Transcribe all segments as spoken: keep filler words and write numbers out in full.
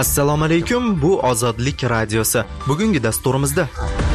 Assalomu alaykum, bu Ozodlik radiosi. Bugungi dasturimizda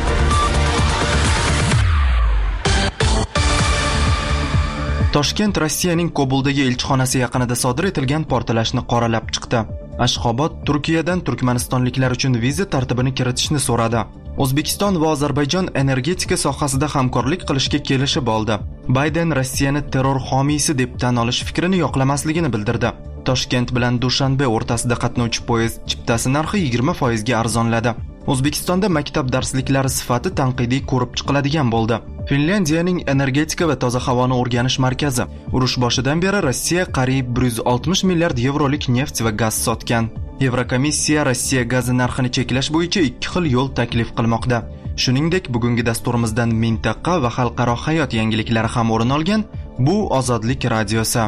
Toshkent Rossiyaning Kobuldagi elchixonasi yaqinida sodir etilgan portlashni qoralab chiqdi. Ashxobod Turkiyadan turkmanistonliklar uchun viza tartibini kiritishni so'radi. O'zbekiston va Ozarbayjon energetika sohasida hamkorlik qilishga kelishib oldi. Bayden Rossiyani terror homiysi deb tan olish fikrini yoqlamasligini bildirdi. Toshkent bilan Dushanbe o'rtasida qatnovchi poyezd chiptasi narxi yigirma foiz ga arzonladi. O'zbekistonda maktab darsliklari sifati tanqidiy ko'rib chiqiladigan bo'ldi. Finlyandiyaning energetika va toza havoni o'rganish markazi urush boshidan beri Rossiya qariyb bir yuz oltmish milliard yevrolik neft va gaz sotgan. Yevrokomissiya Rossiya gazi narxini cheklash bo'yicha ikki xil yo'l taklif qilmoqda. Shuningdek, bugungi dasturimizdan mintaqa va xalqaro hayot yangiliklari ham o'rin olgan. Bu Ozodlik radiosi.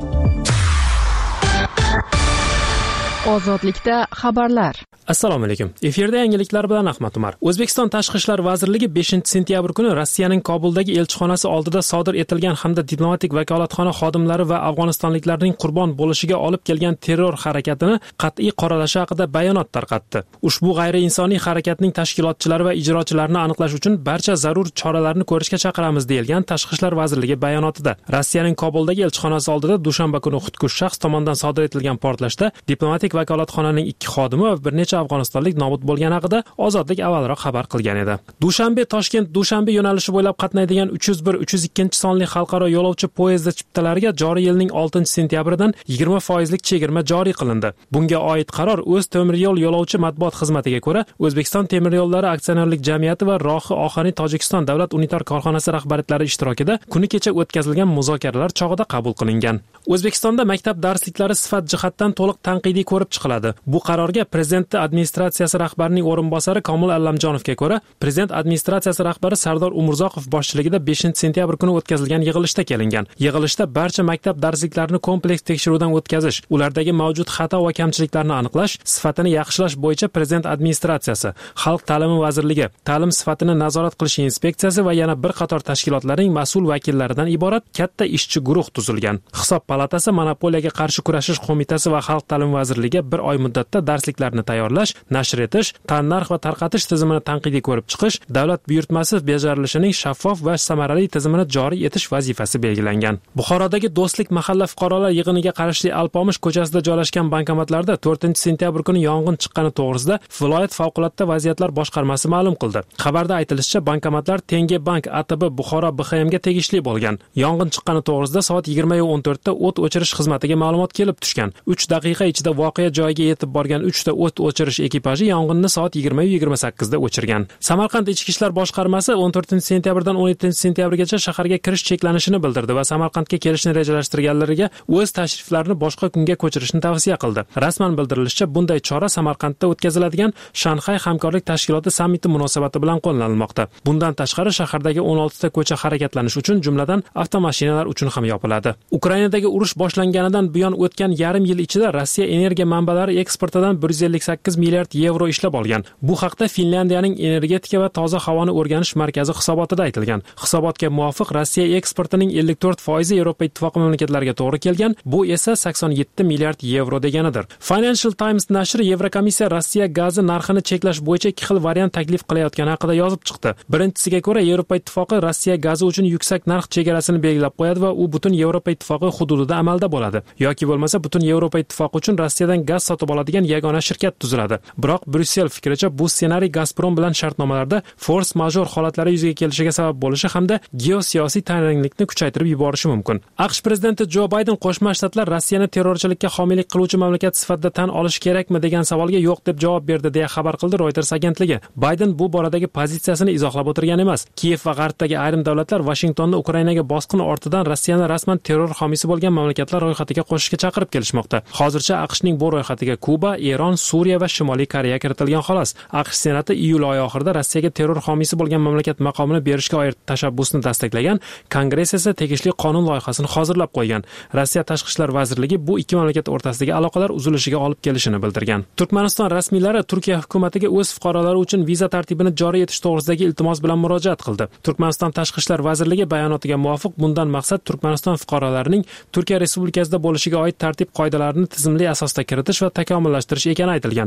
Ozodlikda xabarlar. Assalomu alaykum. Efirda yangiliklar bilan Ahmad Umar. O'zbekiston Tashqi ishlar vazirligi beshinchi sentyabr kuni Rossiyaning Kobuldagi elchixonasi oldida sodir etilgan hamda diplomatik vakolatxona xodimlari va afg'onistonliklarning qurbon bo'lishiga olib kelgan terror harakatini qat'iy qoralashi haqida bayonot tarqatdi. Ushbu g'ayriinsoniy harakatning tashkilotchilari va ijrochilarini aniqlash uchun barcha zarur choralarni ko'rishga chaqiramiz deyilgan Tashqi ishlar vazirligi bayonotida. Rossiyaning Kobuldagi elchixonasi oldida dushanba kuni xudkush shaxs tomonidan sodir etilgan portlashda diplomatik vakolatxonaning ikki xodimi va bir necha afg'onistonlik nobud bo'lgani haqida Ozodlik avvalroq xabar qilgan edi. Dushanbe Toshkent Dushanbe yo'nalishi bo'ylab qatnaydigan uch yuz bir uch yuz ikkinchi sonli xalqaro yo'lovchi poyezdi chiptalariga joriy yilning oltinchi sentyabridan yigirma foizlik chegirma joriy qilindi. Bunga oid qaror O'z temir yo'l yo'lovchi matbuot xizmatiga ko'ra O'zbekiston temir yo'llari aksionerlik jamiyati va Rohi Oxani Tojikiston davlat unitar korxonasi rahbariyatlari ishtirokida kuni kecha o'tkazilgan muzokaralar chog'ida qabul qilingan. O'zbekistonda maktab darsliklari sifat jihatdan to'liq tanqidiy ko'rib chiqiladi. Bu qarorga prezident administratsiyasi rahbarining o'rinbosari Komil Allamjonovga ko'ra, prezident administratsiyasi rahbari Sardor Umurzoqov boshchiligida beshinchi sentyabr kuni o'tkazilgan yig'ilishda kelingan. Yig'ilishda barcha maktab darsliklarini kompleks tekshiruvdan o'tkazish, ulardagi mavjud xato va kamchiliklarni aniqlash, sifatini yaxshilash bo'yicha prezident administratsiyasi, Xalq ta'limi vazirligi, ta'lim sifatini nazorat qilish inspeksiyasi va yana bir qator tashkilotlarning mas'ul vakillaridan iborat katta ishchi guruh tuzilgan. Hisob palatasi, monopoliyaga qarshi kurashish qo'mitasi va Xalq ta'limi vazirligi bir oy muddatda darsliklarni tayyorlash, nashr etish, tannarx va tarqatish tizimini tanqidiy ko'rib chiqish, davlat buyurtmasi bajarilishining shaffof va samarali tizimini joriy etish vazifasi belgilangan. Buxorodagi Do'stlik mahalla fuqarolar yig'iniga qarashli Alpomish ko'chasida joylashgan bankomatlarda to'rtinchi sentyabr kuni yong'in chiqqani to'g'risida viloyat favqulodda vaziyatlar boshqarmasi ma'lum qildi. Xabarda aytilishicha, bankomatlar Tenge Bank A T B Buxoro B X M ga tegishli bo'lgan. Yong'in chiqqani to'g'risida soat yigirma o'n to'rt da o't o'chirish xizmatiga ma'lumot kelib tushgan. uch daqiqa ichida voqea joyiga yetib borgan uch ta o't o'chirish ekipaji yong'inni soat yigirma yigirma sakkiz da o'chirgan. Samarqand Ichki ishlar boshqarmasi o'n to'rtinchi sentyabrdan o'n yettinchi sentyabrgacha shaharga kirish cheklanishini bildirdi va Samarqandga kelishni rejalashtirganlariga o'z tashriflarini boshqa kunga ko'chirishni tavsiya qildi. Rasman bildirilishicha, bunday chora Samarqandda o'tkaziladigan Shanxay hamkorlik tashkiloti sammiti munosabati bilan qo'llanilmoqda. Bundan tashqari shahardagi o'n olti ta ko'cha harakatlanish uchun, jumladan avtomashinalar uchun ham yopiladi. Ukrainadagi urush boshlanganidan buyon o'tgan yarim yil ichida Rossiya energiya manbalari eksportidan bir yuz ellik sakkiz milliard yevro ishlab olgan. Bu haqda Finlyandiyaning energetika va toza havoni o'rganish markazi hisobotida aytilgan. Hisobotga muvofiq Rossiya eksportining ellik to'rt foizi Yevropa ittifoqi mamlakatlariga to'g'ri kelgan, bu esa sakson yetti milliard yevro deganidir. Financial Times nashri Yevrokomissiya Rossiya gazi narxini cheklash bo'yicha ikki xil variant taklif qilayotgani haqida yozib chiqdi. Birinchisiga ko'ra, Yevropa ittifoqi Rossiya gazi uchun yuksak narx chegarasini belgilab qo'yadi va u butun Yevropa ittifoqi hududida amalda bo'ladi. Yoki bo'lmasa butun Yevropa ittifoqi uchun Rossiyadan gaz sotib oladigan yagona shirkat tuziladi. Biroq Bryussel fikricha, bu ssenariy Gazprom bilan shartnomalarda force majeure holatlari yuzaga kelishiga sabab bo'lishi hamda geosiyosiy tanglikni kuchaytirib yuborishi mumkin. AQSh prezidenti Jo Bayden Qo'shma Shtatlar Rossiyani terrorchilikka homiylik qiluvchi mamlakat sifatida tan olish kerakmi degan savolga yo'q deb javob berdi deya xabar qildi Reuters agentligi. Bayden bu boradagi pozitsiyasini izohlab o'tirgan emas. Kiyev va G'arbdagi ayrim davlatlar Vashingtonni Ukrainaga bosqin ortidan Rossiyani rasman terror homiysi bo'lgan mamlakatlar ro'yxatiga qo'shishga chaqirib kelishmoqda. Hozircha AQShning bu ro'yxatiga Kuba, Eron, Suriya va Shimoliy Koreya kiritilgan xolos. AQSh Senati iyul oyi oxirida Rossiyaga terror homiysi bo'lgan mamlakat maqomini berishga oid tashabbusni tasdiqlagan, Kongress esa tegishli qonun loyihasini hozirlab qo'ygan. Rossiya Tashqi ishlar vazirligi bu ikki mamlakat o'rtasidagi aloqalar uzilishiga olib kelishini bildirgan. Turkmaniston rasmiylari Turkiya hukumatiga o'z fuqarolari uchun viza tartibini joriy etish to'g'risidagi iltimos bilan murojaat qildi. Turkmaniston Tashqi ishlar vazirligi bayonotiga muvofiq, bundan maqsad Turkmaniston fuqarolarining Turkiya Respublikasida bo'lishiga oid tartib qoidalarini tizimli asosda kiritish va takomillashtirish ekani aytilgan.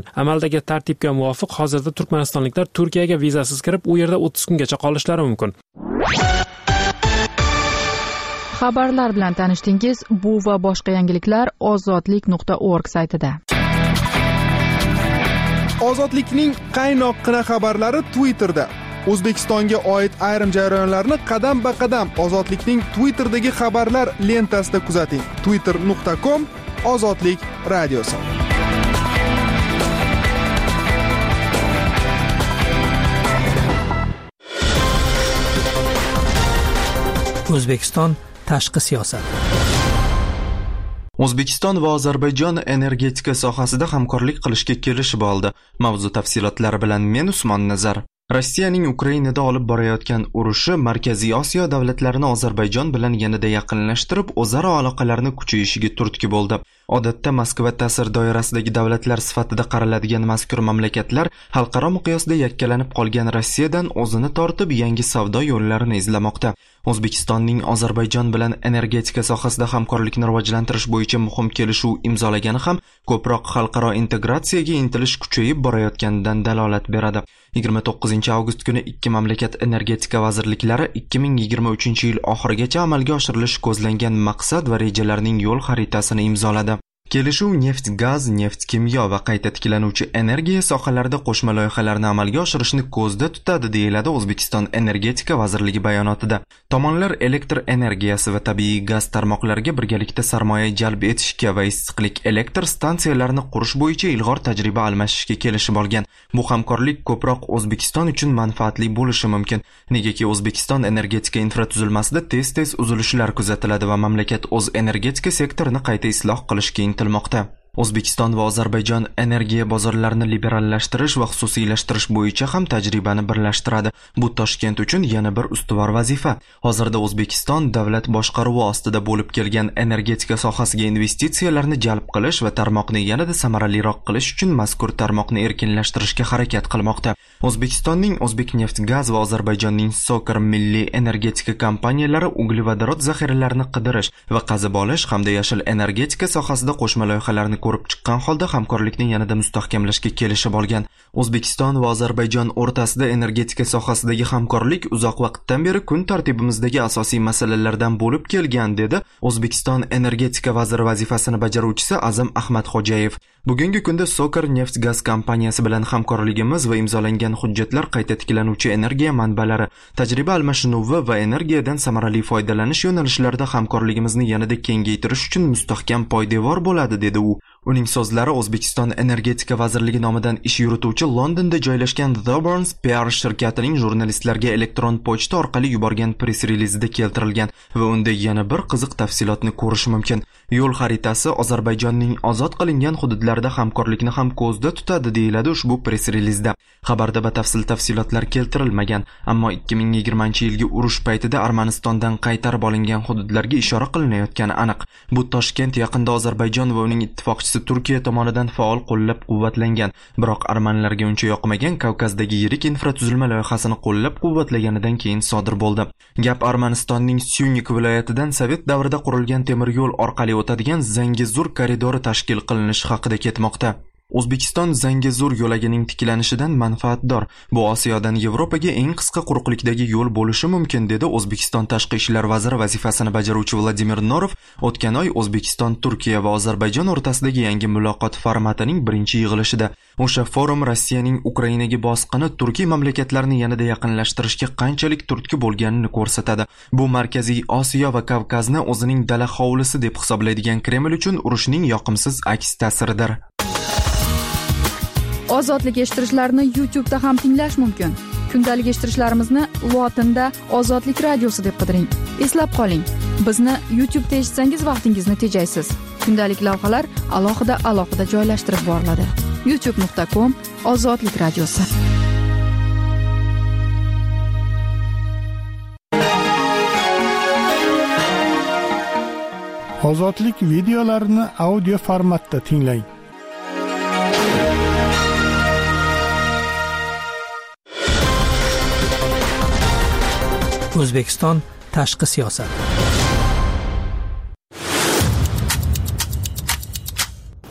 Amaldagi tartibga muvofiq hozirda turkmanistonliklar Turkiyaga vizasiz kirib, u yerda o'ttiz kungacha qolishlari mumkin. Xabarlar bilan tanishdingiz. Bu va boshqa yangiliklar ozodlik nuqta org saytida. Ozodlikning qaynoqqina xabarlari Twitterda. O'zbekistonga oid ayrim jarayonlarni qadam-ba-qadam Ozodlikning Twitterdagi xabarlar lentasida kuzating. twitter nuqta com Ozodlik radiosi. O'zbekiston tashqi siyosat. O'zbekiston va Ozarbayjon energetika sohasida hamkorlik qilishga kelishib oldi. Mavzu tafsilotlari bilan men Usmon Nazar. Rossiyaning Ukrainada olib borayotgan urushi Markaziy Osiyo davlatlarini Ozarbayjon bilan yanada yaqinlashtirib, o'zaro aloqalarni kuchayishiga turtki bo'ldi. Odatda Moskva ta'sir doirasidagi davlatlar sifatida qaraladigan mazkur mamlakatlar xalqaro miqyosda yakkalanib qolgan Rossiyadan o'zini tortib, yangi savdo yo'llarini izlamoqda. O'zbekistonning Ozarbayjon bilan energetika sohasida hamkorlikni rivojlantirish bo'yicha muhim kelishuv imzolagani ham ko'proq xalqaro integratsiyaga intilish kuchayib borayotganidan dalolat beradi. yigirma to'qqizinchi avgust kuni ikki mamlakat energetika vazirliklari ikki ming yigirma uchinchi yil oxirigacha amalga oshirilishi ko'zlangan maqsad va rejalarning yo'l xaritasini imzoladi. Kelishuv neft, gaz, neft kimyo va qayta tiklanuvchi energiya sohalarida qo'shma loyihalarni amalga oshirishni ko'zda tutadi, deyiladi O'zbekiston Energetika vazirligi bayonotida. Tomonlar elektr energiyasi va tabiiy gaz tarmoqlariga birgalikda sarmoya jalb etishga va issiqlik elektr stansiyalarini qurish bo'yicha ilg'or tajriba almashishga kelishib olgan. Bu hamkorlik ko'proq O'zbekiston uchun manfaatli bo'lishi mumkin, negaki O'zbekiston energetika infratuzilmasida tez-tez uzilishlar kuzatiladi va mamlakat o'z energetika sektorini qayta isloh qilishga intilmoqda. O'zbekiston va Ozarbayjon energiya bozorlarini liberallashtirish va xususiylashtirish bo'yicha ham tajribani birlashtiradi. Bu Toshkent uchun yana bir ustuvor vazifa. Hozirda O'zbekiston davlat boshqaruvi ostida bo'lib kelgan energetika sohasiga investitsiyalarni jalb qilish va tarmoqni yanada samaraliroq qilish uchun mazkur tarmoqni erkinlashtirishga harakat qilmoqda. O'zbekistonning O'zbekneftgaz va Ozarbayjonning Sokar milliy energetika kompaniyalari uglevodorod zaxiralarini qidirish va qazib olish hamda yashil energetika sohasida qo'shma loyihalarni ko'rib chiqqan holda hamkorlikni yanada mustahkamlashga kelishib olgan. O'zbekiston va Ozarbayjon o'rtasida energetika sohasidagi hamkorlik uzoq vaqtdan beri kun tartibimizdagi asosiy masalalardan bo'lib kelgan, dedi O'zbekiston energetika vaziri vazifasini bajaruvchisi Azim Ahmadxo'jayev. Bugungi kunda Sokar neft gaz kompaniyasi bilan hamkorligimiz va imzolangan hujjatlar qayta tiklanuvchi energiya manbalari, tajriba almashinuvi va energiyadan samarali foydalanish yo'nalishlarida hamkorligimizni yanada kengaytirish uchun mustahkam poydevor bo'ladi, dedi u. Uning so'zlari O'zbekiston Energetika vazirligi nomidan ish yurituvchi Londonda joylashgan The Burns P R shirkatining jurnalistlarga elektron pochta orqali yuborgan press-relizida keltirilgan va unda yana bir qiziq tafsilotni ko'rish mumkin. Yo'l xaritasi Ozarbayjonning ozod qilingan hududlarida hamkorlikni ham ko'zda tutadi, deyiladi ushbu press-relizda. Xabarda batafsil tafsilotlar keltirilmagan, ammo ikki ming yigirmanchi yilgi urush paytida Armanistondan qaytarib olingan hududlarga ishora qilinayotgani aniq. Bu Toshkent yaqinda Ozarbayjon va uning ittifoqchisi Turkiya tomonidan faol qo'llab-quvvatlangan, biroq armanlarga uncha yoqmagan Kavkazdagi yirik infratuzilma loyihasini qo'llab-quvvatlaganidan keyin sodir bo'ldi. Gap Armanistonning Syunik viloyatidan Sovet davrida qurilgan temir yo'l orqali o'tadigan Zangezur koridori tashkil qilinishi haqida ketmoqda. O'zbekiston Zangezur yo'lagining tiklanishidan manfaatdor. Bu Osiyodan Yevropaga eng qisqa quruqlikdagi yo'l bo'lishi mumkin, dedi O'zbekiston tashqi ishlar vaziri vazifasini bajaruvchi Vladimir Norov o'tgan oy O'zbekiston, Turkiya va Ozarbayjon o'rtasidagi yangi muloqot formatining birinchi yig'ilishida. O'sha forum Rossiyaning Ukrainaga bosqini Turkiy mamlakatlarni yanada yaqinlashtirishga qanchalik turtki bo'lganini ko'rsatadi. Bu Markaziy Osiyo va Kavkazni o'zining dala hovlisi deb hisoblaydigan Kreml uchun urushning yoqimsiz aks ta'siridir. Ozodlik eshittirishlarni YouTube da ham tinglash mumkin. Kundalik eshittirishlarimizni lotinda Ozodlik radiosi deb qidiring. Eslab qoling, bizni YouTube da eshitsangiz vaqtingizni tejaysiz. Kundalik lavhalar alohida-alohida joylashtirib boriladi. youtube nuqta com Ozodlik radiosi. Ozodlik videolarini audio formatda tinglang. O'zbekiston tashqi siyosat.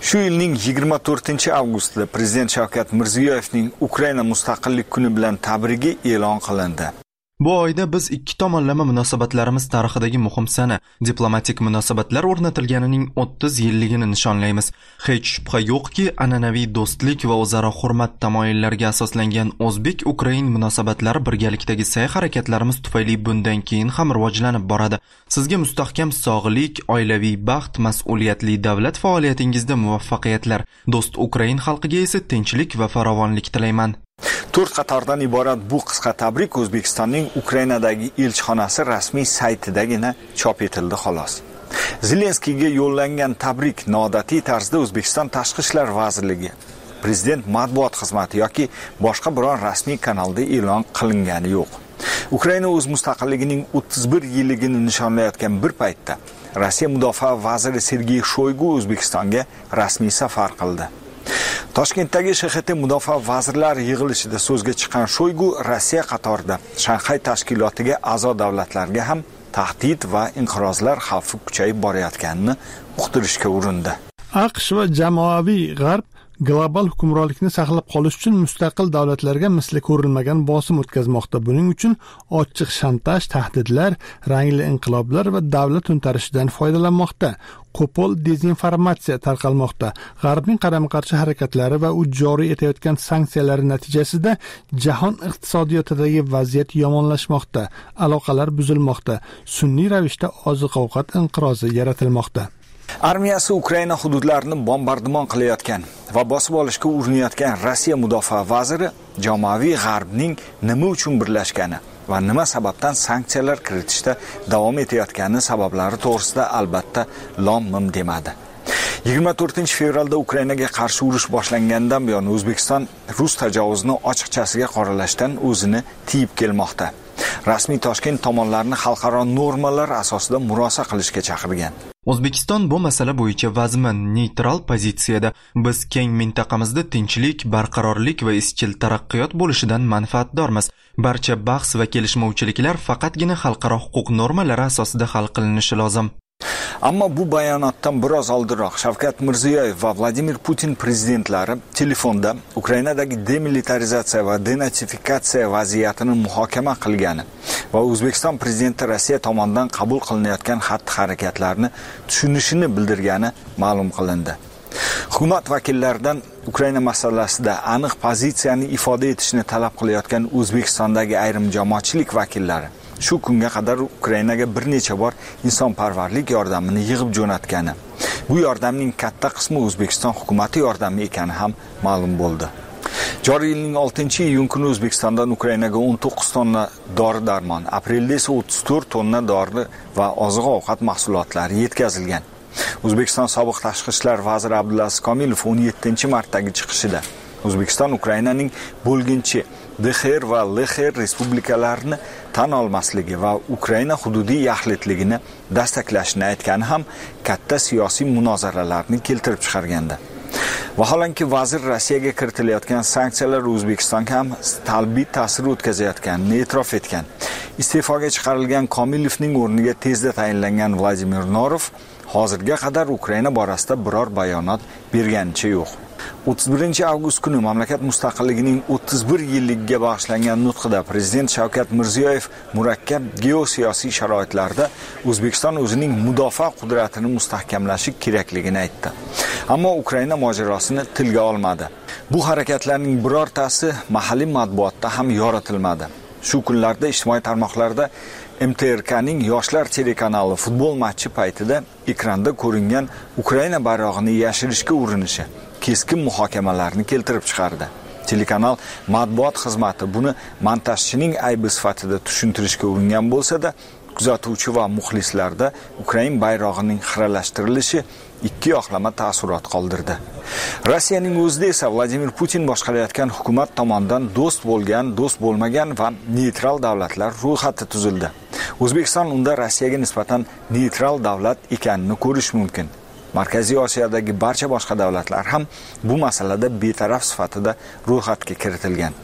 Shu yilning yigirma to'rtinchi avgustida Prezident Shavkat Mirziyoyevning Ukraina mustaqillik kuni bilan tabrigi e'lon qilindi. Bu oyda biz ikki tomonlama munosabatlarimiz tarixidagi muhim sana, diplomatik munosabatlar o'rnatilganining o'ttiz yilligini nishonlaymiz. Hech shubha yo'qki, an'anaviy do'stlik va o'zaro hurmat tamoyillariga asoslangan o'zbek-ukrain munosabatlari birgalikdagi sa'y-harakatlarimiz tufayli bundan keyin ham rivojlanib boradi. Sizga mustahkam sog'lik, oilaviy baxt, mas'uliyatli davlat faoliyatingizda muvaffaqiyatlar. Do'st Ukrain xalqiga esa tinchlik va farovonlik tilayman. To'rt qatordan iborat bu qisqa tabrik O'zbekistonning Ukrainadagi elchixonasi rasmiy saytidagina chop etildi xolos. Zelenskiyga yo'llangan tabrik noodatiy tarzda O'zbekiston Tashqi ishlar vazirligi, Prezident matbuot xizmati yoki boshqa biror rasmiy kanalda e'lon qilingani yo'q. Ukraina o'z mustaqilligining o'ttiz bir yilligini nishonlayotgan bir paytda Rossiya mudofaa vaziri Sergey Shoygu O'zbekistonga rasmiy safar qildi. Toshkentdagi Sh X T mudofaa vazirlari yig'ilishida so'zga chiqqan Shoygu Rossiya qatorida Shanxay tashkilotiga a'zo davlatlarga ham tahdid va inqirozlar xavfi kuchayib borayotganini uqtirishga urindi. AQSh va jamoaviy G'arb global hukmronlikni saqlab qolish uchun mustaqil davlatlarga misli ko'rilmagan bosim o'tkazmoqda. Buning uchun ochiq shantaj, tahdidlar, rangli inqiloblar va davlat to'ntarishidan foydalanmoqda. Qo'pol dezinformatsiya tarqalmoqda. G'arbning qarama-qarshi harakatlari va u joriy etayotgan sanksiyalar natijasida jahon iqtisodiyotidagi vaziyat yomonlashmoqda, aloqalar buzilmoqda, sun'iy ravishda oziq-ovqat inqirozi yaratilmoqda. Armiyasi Ukraina hududlarini bombardimon qilayotgan va bosib olishga urinayotgan Rossiya mudofaa vaziri jamoaviy G'arbning nima uchun birlashgani va nima sababdan sanksiyalar kiritishda davom etayotgani sabablari to'g'risida albatta lom-mim demadi. yigirma to'rtinchi fevralda Ukrainaga qarshi urush boshlangandan buyon O'zbekiston Rus tajovuzini ochiqchasiga qoralashdan o'zini tiyib kelmoqda. Rasmiy Toshkent tomonlarni xalqaro normalar asosida murosa qilishga chaqirgan. O'zbekiston bu masala bo'yicha vazmin, neytral pozitsiyada. Biz keng mintaqamizda tinchlik, barqarorlik va izchil taraqqiyot bo'lishidan manfaatdormiz. Barcha bahs va kelishmovchiliklar faqatgina xalqaro huquq normalari asosida hal qilinishi lozim. Ammo bu bayonotdan biroz oldinroq Shavkat Mirziyoyev va Vladimir Putin prezidentlari telefonda Ukrainadagi demilitarizatsiya va denatsifikatsiya vaziyatini muhokama qilgani va O'zbekiston prezidenti Rossiya tomonidan qabul qilinayotgan xatti-harakatlarni tushunishini bildirgani ma'lum qilindi. Hukumat vakillaridan Ukraina masalasida aniq pozitsiyani ifoda etishni talab qilayotgan O'zbekistondagi ayrim jamoatchilik vakillari shu kunga qadar Ukrainaga bir necha bor insonparvarlik yordamini yig'ib jo'natgani. Bu yordamning katta qismi O'zbekiston hukumati yordami ekani ham ma'lum bo'ldi. Joriy yilning oltinchi iyun kuni O'zbekistondan Ukrainaga o'n to'qqiz tonna dori-darmon, aprelda esa o'ttiz to'rt tonna dori va oziq-ovqat mahsulotlari yetkazilgan. O'zbekiston sobiq tashqi ishlar vaziri Abdulaziz Komilov o'n yettinchi martdagi chiqishida O'zbekiston Ukrainaning bo'lginchi D X R va L X R respublikalarini tan olmasligi va Ukraina hududiy yaxlitligini dastaklashni aytgani ham katta siyosiy munozaralarni keltirib chiqargandi. Vaholanki vazir Rossiyaga kiritilayotgan sanksiyalar O'zbekistonga ham salbiy ta'sir o'tkazayotganini e'tirof etgan. Iste'foga chiqarilgan Komilovning o'rniga tezda tayinlangan Vladimir Norov hozirga qadar Ukraina borasida biror bayonot berganicha yo'q. o'ttiz birinchi avgust kuni mamlakat mustaqilligining o'ttiz bir yilligiga bag'ishlangan nutqida Prezident Shavkat Mirziyoyev murakkab geosiyosiy sharoitlarda O'zbekiston o'zining mudofaa qudratini mustahkamlashi kerakligini aytdi. Ammo Ukraina mojarosini tilga olmadi. Bu harakatlarning birortasi mahalliy matbuotda ham yoritilmadi. Shu kunlarda ijtimoiy tarmoqlarda M T R K'ning Yoshlar telekanali futbol matchi paytida ekranda ko'ringan Ukraina bayrog'ini yashirishga urinishi keskin muhokamalarni keltirib chiqardi. Telekanal matbuot xizmati buni montajchining aybi sifatida tushuntirishga uringan bo'lsa-da, kuzatuvchi va muxlislarda Ukraina bayrog'ining xiralashtirilishi ikki yoqlama taassurot qoldirdi. Rossiyaning o'zida esa Vladimir Putin boshqarayotgan hukumat tomonidan do'st bo'lgan, do'st bo'lmagan va neytral davlatlar ro'yxati tuzildi. O'zbekiston unda Rossiyaga nisbatan neytral davlat ekanini ko'rish mumkin. Markaziy Osiyodagi barcha boshqa davlatlar ham bu masalada betaraf sifatida ro'yxatga kiritilgan.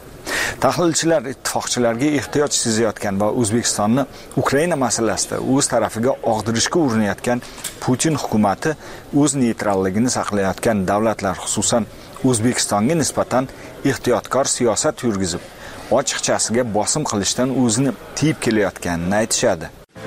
Tahlilchilar ittifoqchilarga ehtiyoj sezayotgan va O'zbekistonni Ukraina masalasida o'z tarafiga og'dirishga urinayotgan Putin hukumati o'z neytralligini saqlayotgan davlatlar, xususan O'zbekistonga nisbatan ehtiyotkor siyosat yurgizib, ochiqchasiga bosim qilishdan o'zini tiyib kelayotganini aytishadi.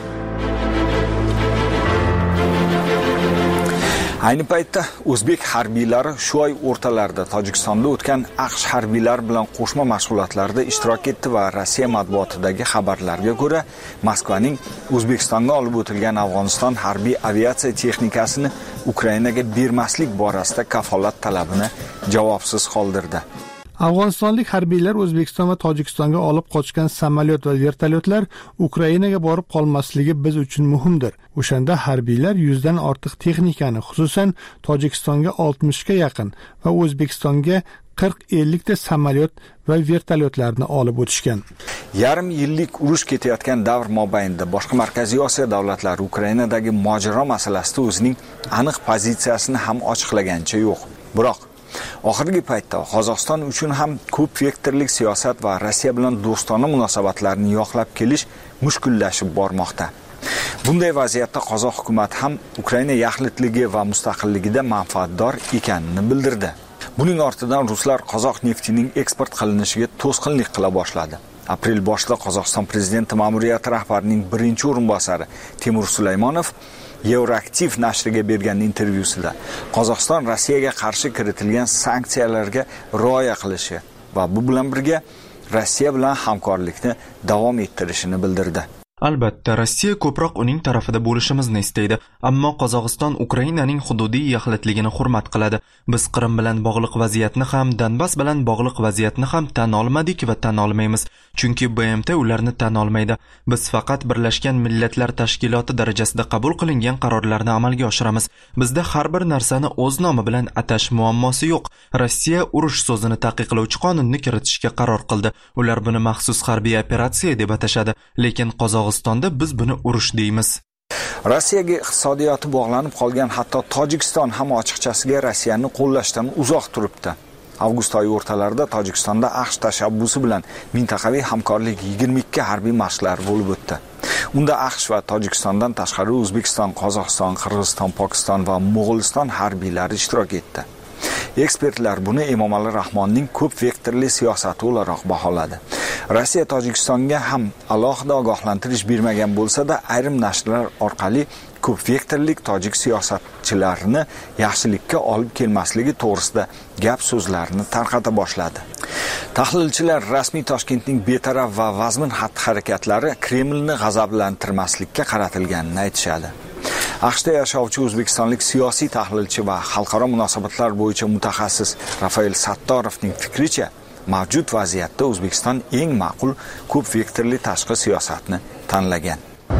Ayni paytda o'zbek harbiylari shu oy o'rtalarida Tojikistonda o'tgan AQSh harbiylari bilan qo'shma mashg'ulotlarda ishtirok etdi va Rossiya matbuotidagi xabarlarga ko'ra, Moskvaning O'zbekistonga olib o'tilgan Afg'oniston harbiy aviatsiya texnikasini Ukrainaga bermaslik borasida kafolat talabini javobsiz qoldirdi. Afg'onistonlik harbiylar O'zbekiston va Tojikistonga olib qochgan samolyot va vertolyotlar Ukrainaga borib qolmasligi biz uchun muhimdir. O'shanda harbiylar yuzdan ortiq texnikani, xususan Tojikistonga oltmishga yaqin va O'zbekistonga qirq ellik ta samolyot va vertolyotlarni olib o'tishgan. Yarim yillik urush ketayotgan davr mobaynida boshqa Markaziy Osiyo davlatlari Ukrainadagi mojaro masalasida o'zining aniq pozitsiyasini ham ochiqlagancha yo'q. Biroq oxirgi paytda Qozog'iston uchun ham ko'p vektorlik siyosat va Rossiya bilan do'stona munosabatlarni yoqlab kelish mushkullashib bormoqda. Bunday vaziyatda qozoq hukumati ham Ukraina yaxlitligi va mustaqilligida manfaatdor ekanini bildirdi. Buning ortidan ruslar qozoq neftining eksport qilinishiga to'sqinlik qila boshladi. Aprel boshida Qozog'iston prezidenti ma'muriyati rahbarining birinchi o'rinbosari Timur Sulaymonov Euroaktiv nashriga bergan intervyusida Qozog'iston Rossiyaga qarshi kiritilgan sanksiyalarga rioya qilishi va bu bilan birga Rossiya bilan hamkorlikni davom ettirishini bildirdi. Albatta, Rossiya ko'proq uning tarafida bo'lishimizni istaydi, ammo Qozog'iston Ukrainaning hududiy yaxlitligini hurmat qiladi. Biz Qrim bilan bog'liq vaziyatni ham, Donbass bilan bog'liq vaziyatni ham tan olmadik va tan olmaymiz, chunki B M T ularni tan olmaydi. Biz faqat Birlashgan Millatlar Tashkiloti darajasida qabul qilingan qarorlarni amalga oshiramiz. Bizda har bir narsani o'z nomi bilan atash muammosi yo'q. Rossiya urush so'zini taqiqlovchi qonunni kiritishga qaror qildi. Ular buni maxsus harbiy operatsiya deb atashadi, lekin Qozog'istonda biz buni urush deymiz. Rossiyaga iqtisodiyoti bog'lanib qolgan hatto Tojikiston ham ochiqchasiga Rossiyani qo'llashdan uzoq turibdi. Avgust oyi o'rtalarida Tojikistonda AQSh tashabbusi bilan mintaqaviy hamkorlik yigirma ikki harbiy mashqlar bo'lib o'tdi. Unda AQSh va Tojikistondan tashqari O'zbekiston, Qozog'iston, Qirg'iziston, Pokiston va Mo'g'uliston harbiylari ishtirok etdi. Ekspertlar buni Emomali Rahmonning ko'p vektorli siyosati o'laroq baholadi. Rossiya Tojikistonga ham alohida ogohlantirish bermagan bo'lsa-da, ayrim nashrlar orqali ko'p vektorlik tojik siyosatchilarini yaxshilikka olib kelmasligi to'g'risida gap so'zlarni tarqata boshladi. Tahlilchilar rasmiy Toshkentning betaraf va vazmin xatti-harakatlari Kremlni g'azablantirmaslikka qaratilganini aytishadi. AQShda yashovchi o'zbekistonlik siyosiy tahlilchi va xalqaro munosabatlar bo'yicha mutaxassis Rafael Sattorovning fikricha, mavjud vaziyatda O'zbekiston eng ma'qul ko'p vektorli tashqi siyosatni tanlagan.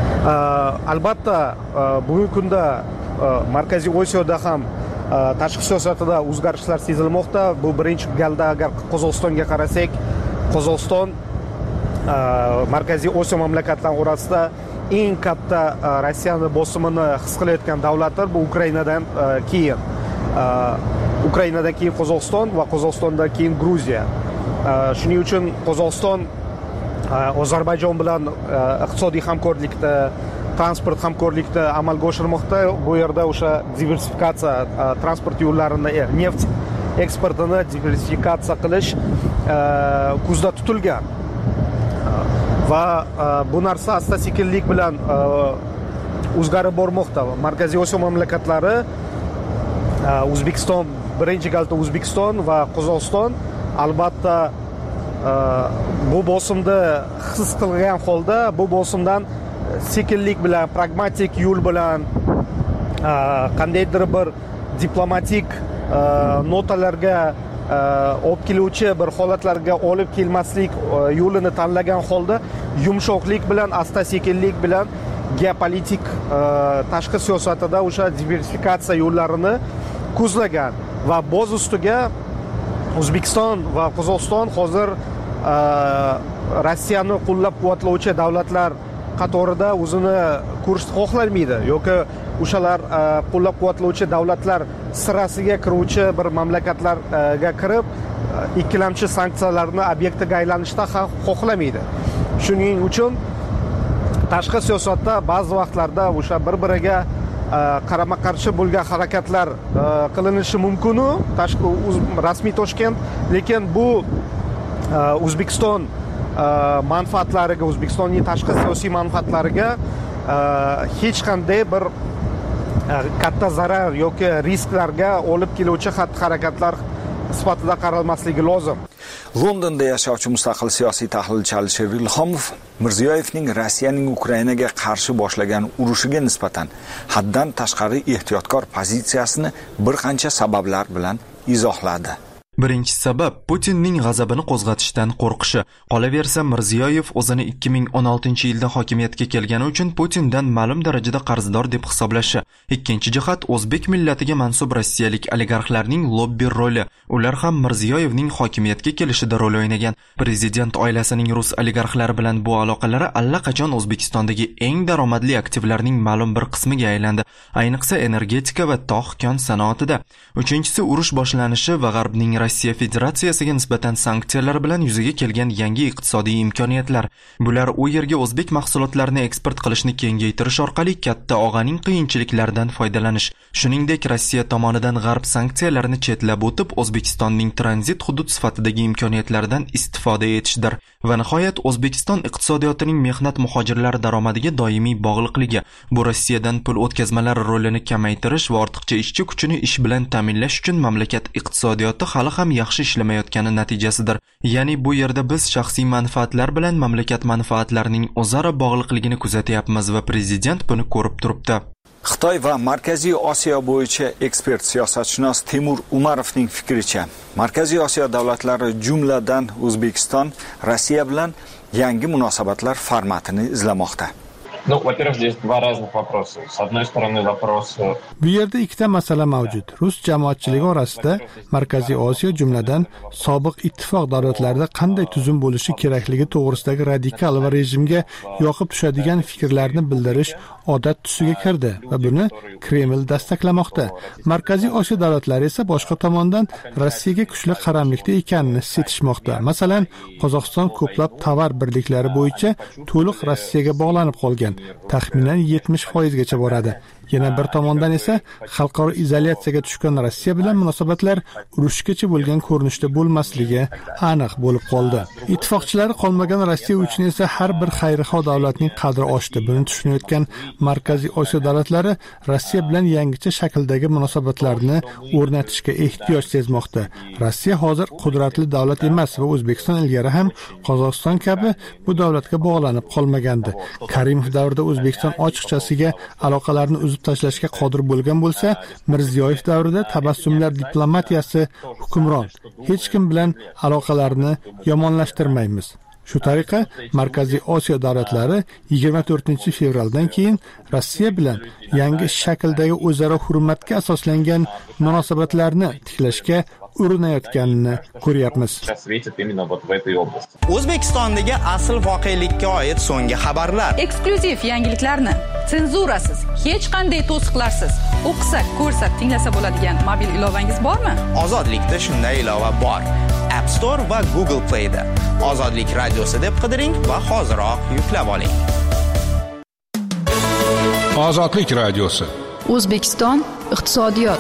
Albatta, bugungi kunda Markaziy Osiyoda ham tashqi siyosatida o'zgarishlar sezilmoqda. Bu birinchi galda agar Qozog'istonga qarasak, Qozog'iston Markaziy Osiyo mamlakatlari orasida eng katta Rossiyani bosimini his qilayotgan davlatlar bu Ukrainadan keyin. Ukrainadan keyin Qozog'iston va Qozog'istondan keyin Gruziya. Shuning uchun Qozog'iston Ozarbayjon bilan iqtisodiy hamkorlikda, transport hamkorlikda amalga oshirmoqda. Bu yerda o'sha diversifikatsiya, transport yo'llarini, neft eksportini diversifikatsiya qilish ko'zda tutilgan. Va bu narsa asta-sekinlik bilan o'zgarib bormoqda. Markaziy Osiyo mamlakatlari, O'zbekiston, birinchi galda O'zbekiston va Qozog'iston albatta bu bosimni his qilgan holda, bu bosimdan sekinlik bilan, pragmatik yo'l bilan qandaydir bir diplomatik notalarga olib keluvchi bir holatlarga olib kelmaslik yo'lini tanlagan holda yumshoqlik bilan, asta-sekinlik bilan geopolitik tashqi siyosatida o'sha diversifikatsiya yo'llarini ko'zlagan va boz ustiga O'zbekiston va Qozog'iston hozir Rossiyani qo'llab-quvvatlovchi davlatlar qatorida o'zini ko'rishni xohlamaydi yoki o'shalar qo'llab-quvvatlovchi davlatlar sirasiga kiruvchi bir mamlakatlarga kirib ikkilamchi sanksiyalarni obyektiga aylanishda ham xohlamaydi. Shuning uchun tashqi siyosatda ba'zi vaqtlarda o'sha bir-biriga qarama-qarshi bo'lgan harakatlar qilinishi mumkin, tashqi rasmiy Toshkent, lekin bu O'zbekiston manfaatlariga, O'zbekistonning tashqi siyosiy manfaatlariga hech qanday bir katta zarar yoki risklarga olib keluvchi xatti-harakatlar sifatida qaralmasligi lozim. Londonda yashovchi mustaqil siyosiy tahlilchi Alisher Ilhomov Mirziyoyevning Rossiyaning Ukrainaga qarshi boshlagan urushiga nisbatan haddan tashqari ehtiyotkor pozitsiyasini bir qancha sabablar bilan izohladi. Birinchi sabab Putinning g'azabini qo'zg'atishdan qo'rqishi. Qolaversa, Mirziyoyev o'zini ikki ming o'n oltinchi yilda hokimiyatga kelgani uchun Putindan ma'lum darajada qarzdor deb hisoblashi. Ikkinchi jihat o'zbek millatiga mansub rossiyalik oligarxlarning lobbi roli. Ular ham Mirziyoyevning hokimiyatga kelishida rol o'ynagan. Prezident oilasining rus oligarxlari bilan bu aloqalari allaqachon O'zbekistondagi eng daromadli aktivlarning ma'lum bir qismiga aylandi. Ayniqsa energetika va tog'-kon sanoatida. Uchinchisi urush boshlanishi va G'arbning Rossiya Federatsiyasiga nisbatan sanksiyalar bilan yuzaga kelgan yangi iqtisodiy imkoniyatlar. Bular u yerga o'zbek mahsulotlarini eksport qilishni kengaytirish orqali katta og'aning qiyinchiliklaridan foydalanish. Shuningdek, Rossiya tomonidan G'arb sanksiyalarini chetlab o'tib, O'zbekistonning tranzit hudud sifatidagi imkoniyatlaridan istifoda etishdir. Va nihoyat, O'zbekiston iqtisodiyotining mehnat muhojirlari daromadiga doimiy bog'liqligi. Bu Rossiyadan pul o'tkazmalari rolini kamaytirish va ortiqcha ishchi kuchini ish bilan ta'minlash uchun mamlakat iqtisodiyoti hali ham yaxshi ishlamayotgani natijasidir. Ya'ni bu yerda biz shaxsiy manfaatlar bilan mamlakat manfaatlarining o'zaro bog'liqligini kuzatyapmiz va prezident buni ko'rib turibdi. Xitoy va Markaziy Osiyo bo'yicha ekspert siyosatshunos Timur Umarovning fikricha, Markaziy Osiyo davlatlari jumladan O'zbekiston Rossiya bilan yangi munosabatlar formatini izlamoqda. Ну, во-первых, здесь два разных вопроса. С одной стороны, вопрос... Bu yerda ikkita masala mavjud. Rus jamoatchiligi orasida Markaziy Osiyo jumladan sobiq ittifoq davlatlarida qanday tuzum bo'lishi kerakligi to'g'risidagi radikal va rejimga yoqib tushadigan fikrlarni bildirish odat tusiga kirdi va buni Kreml dastaqlamoqda. Markaziy Osiyo davlatlari esa boshqa tomondan Rossiyaga kuchli qaramlikda ekanini his etishmoqda. Masalan, Qozog'iston ko'plab tovar birliklari bo'yicha to'liq Rossiyaga bog'lanib qolgan. Taxminan yetmish foiz gacha boradi. Yana bir tomondan esa xalqaro izolyatsiyaga tushgan Rossiya bilan munosabatlar urushgacha bo'lgan ko'rinishda bo'lmasligi aniq bo'lib qoldi. Ittifoqchilari qolmagan Rossiya uchun esa har bir xayrixoh davlatning qadri oshdi. Buni tushunayotgan Markaziy Osiyo davlatlari Rossiya bilan yangicha shakldagi munosabatlarni o'rnatishga ehtiyoj sezmoqda. Rossiya hozir qudratli davlat emas va O'zbekiston ilgari ham Qozog'iston kabi bu davlatga bog'lanib qolmagandi. Karimov davrida O'zbekiston ochiqchasiga aloqalarni uzib tashlashga qodir bo'lgan bo'lsa, Mirziyoyev davrida tabassumlar diplomatiyasi hukmron. Hech kim bilan aloqalarni yomonlashtirmaymiz. Shu tariqa Markaziy Osiyo davlatlari yigirma to'rtinchi fevraldan keyin Rossiya bilan yangi shakldagi o'zaro hurmatga asoslangan munosabatlarni tiklashga urinayotganini ko'ryapmiz. O'zbekistondagi asl voqelikka oid so'nggi xabarlar, eksklyuziv yangiliklarni senzurasiz, hech qanday to'siqlarsiz o'qisak, ko'rsak, tinglasa bo'ladigan mobil ilovangiz bormi? Ozodlikda shunday ilova bor. App Store va Google Play da Ozodlik radiosi deb qidiring va hoziroq yuklab oling. Ozodlik radiosi. O'zbekiston iqtisodiyot.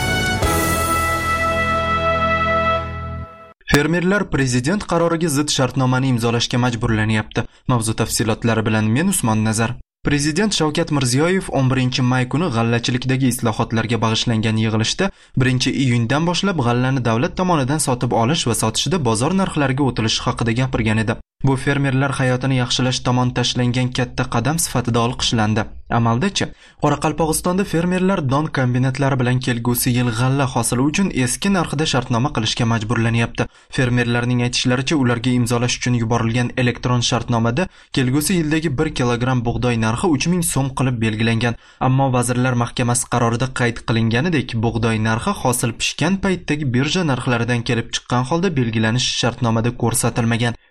Fermerlar prezident qaroriga zid shartnomani imzolashga majburlanyapti. Mavzu tafsilotlari bilan men Usmon Nazar. Prezident Shavkat Mirziyoyev o'n birinchi may kuni g'allachilikdagi islohotlarga bag'ishlangan yig'ilishda birinchi iyundan boshlab g'allani davlat tomonidan sotib olish va sotishda bozor narxlariga o'tilishi haqida gapirgan edi. Bu fermerlar hayotini yaxshilash tomon tashlangan katta qadam sifatida olqishlandi. Amalda-chi, Qoraqalpog'istonda fermerlar don kombinatlari bilan kelgusi yil g'alla hosili uchun eski narxida shartnoma qilishga majburlanyapti. Fermerlarning aytishlaricha, ularga imzolash uchun yuborilgan elektron shartnomada kelgusi yildagi bir kilogramm bug'doy narxi uch ming so'm qilib belgilangan. Ammo Vazirlar Mahkamasi qarorida qayd qilinganidek, bug'doy narxi hosil pishgan paytdagi birja narxlaridan kelib chiqqan holda belgilanish shartnomada ko'rsatilmagan.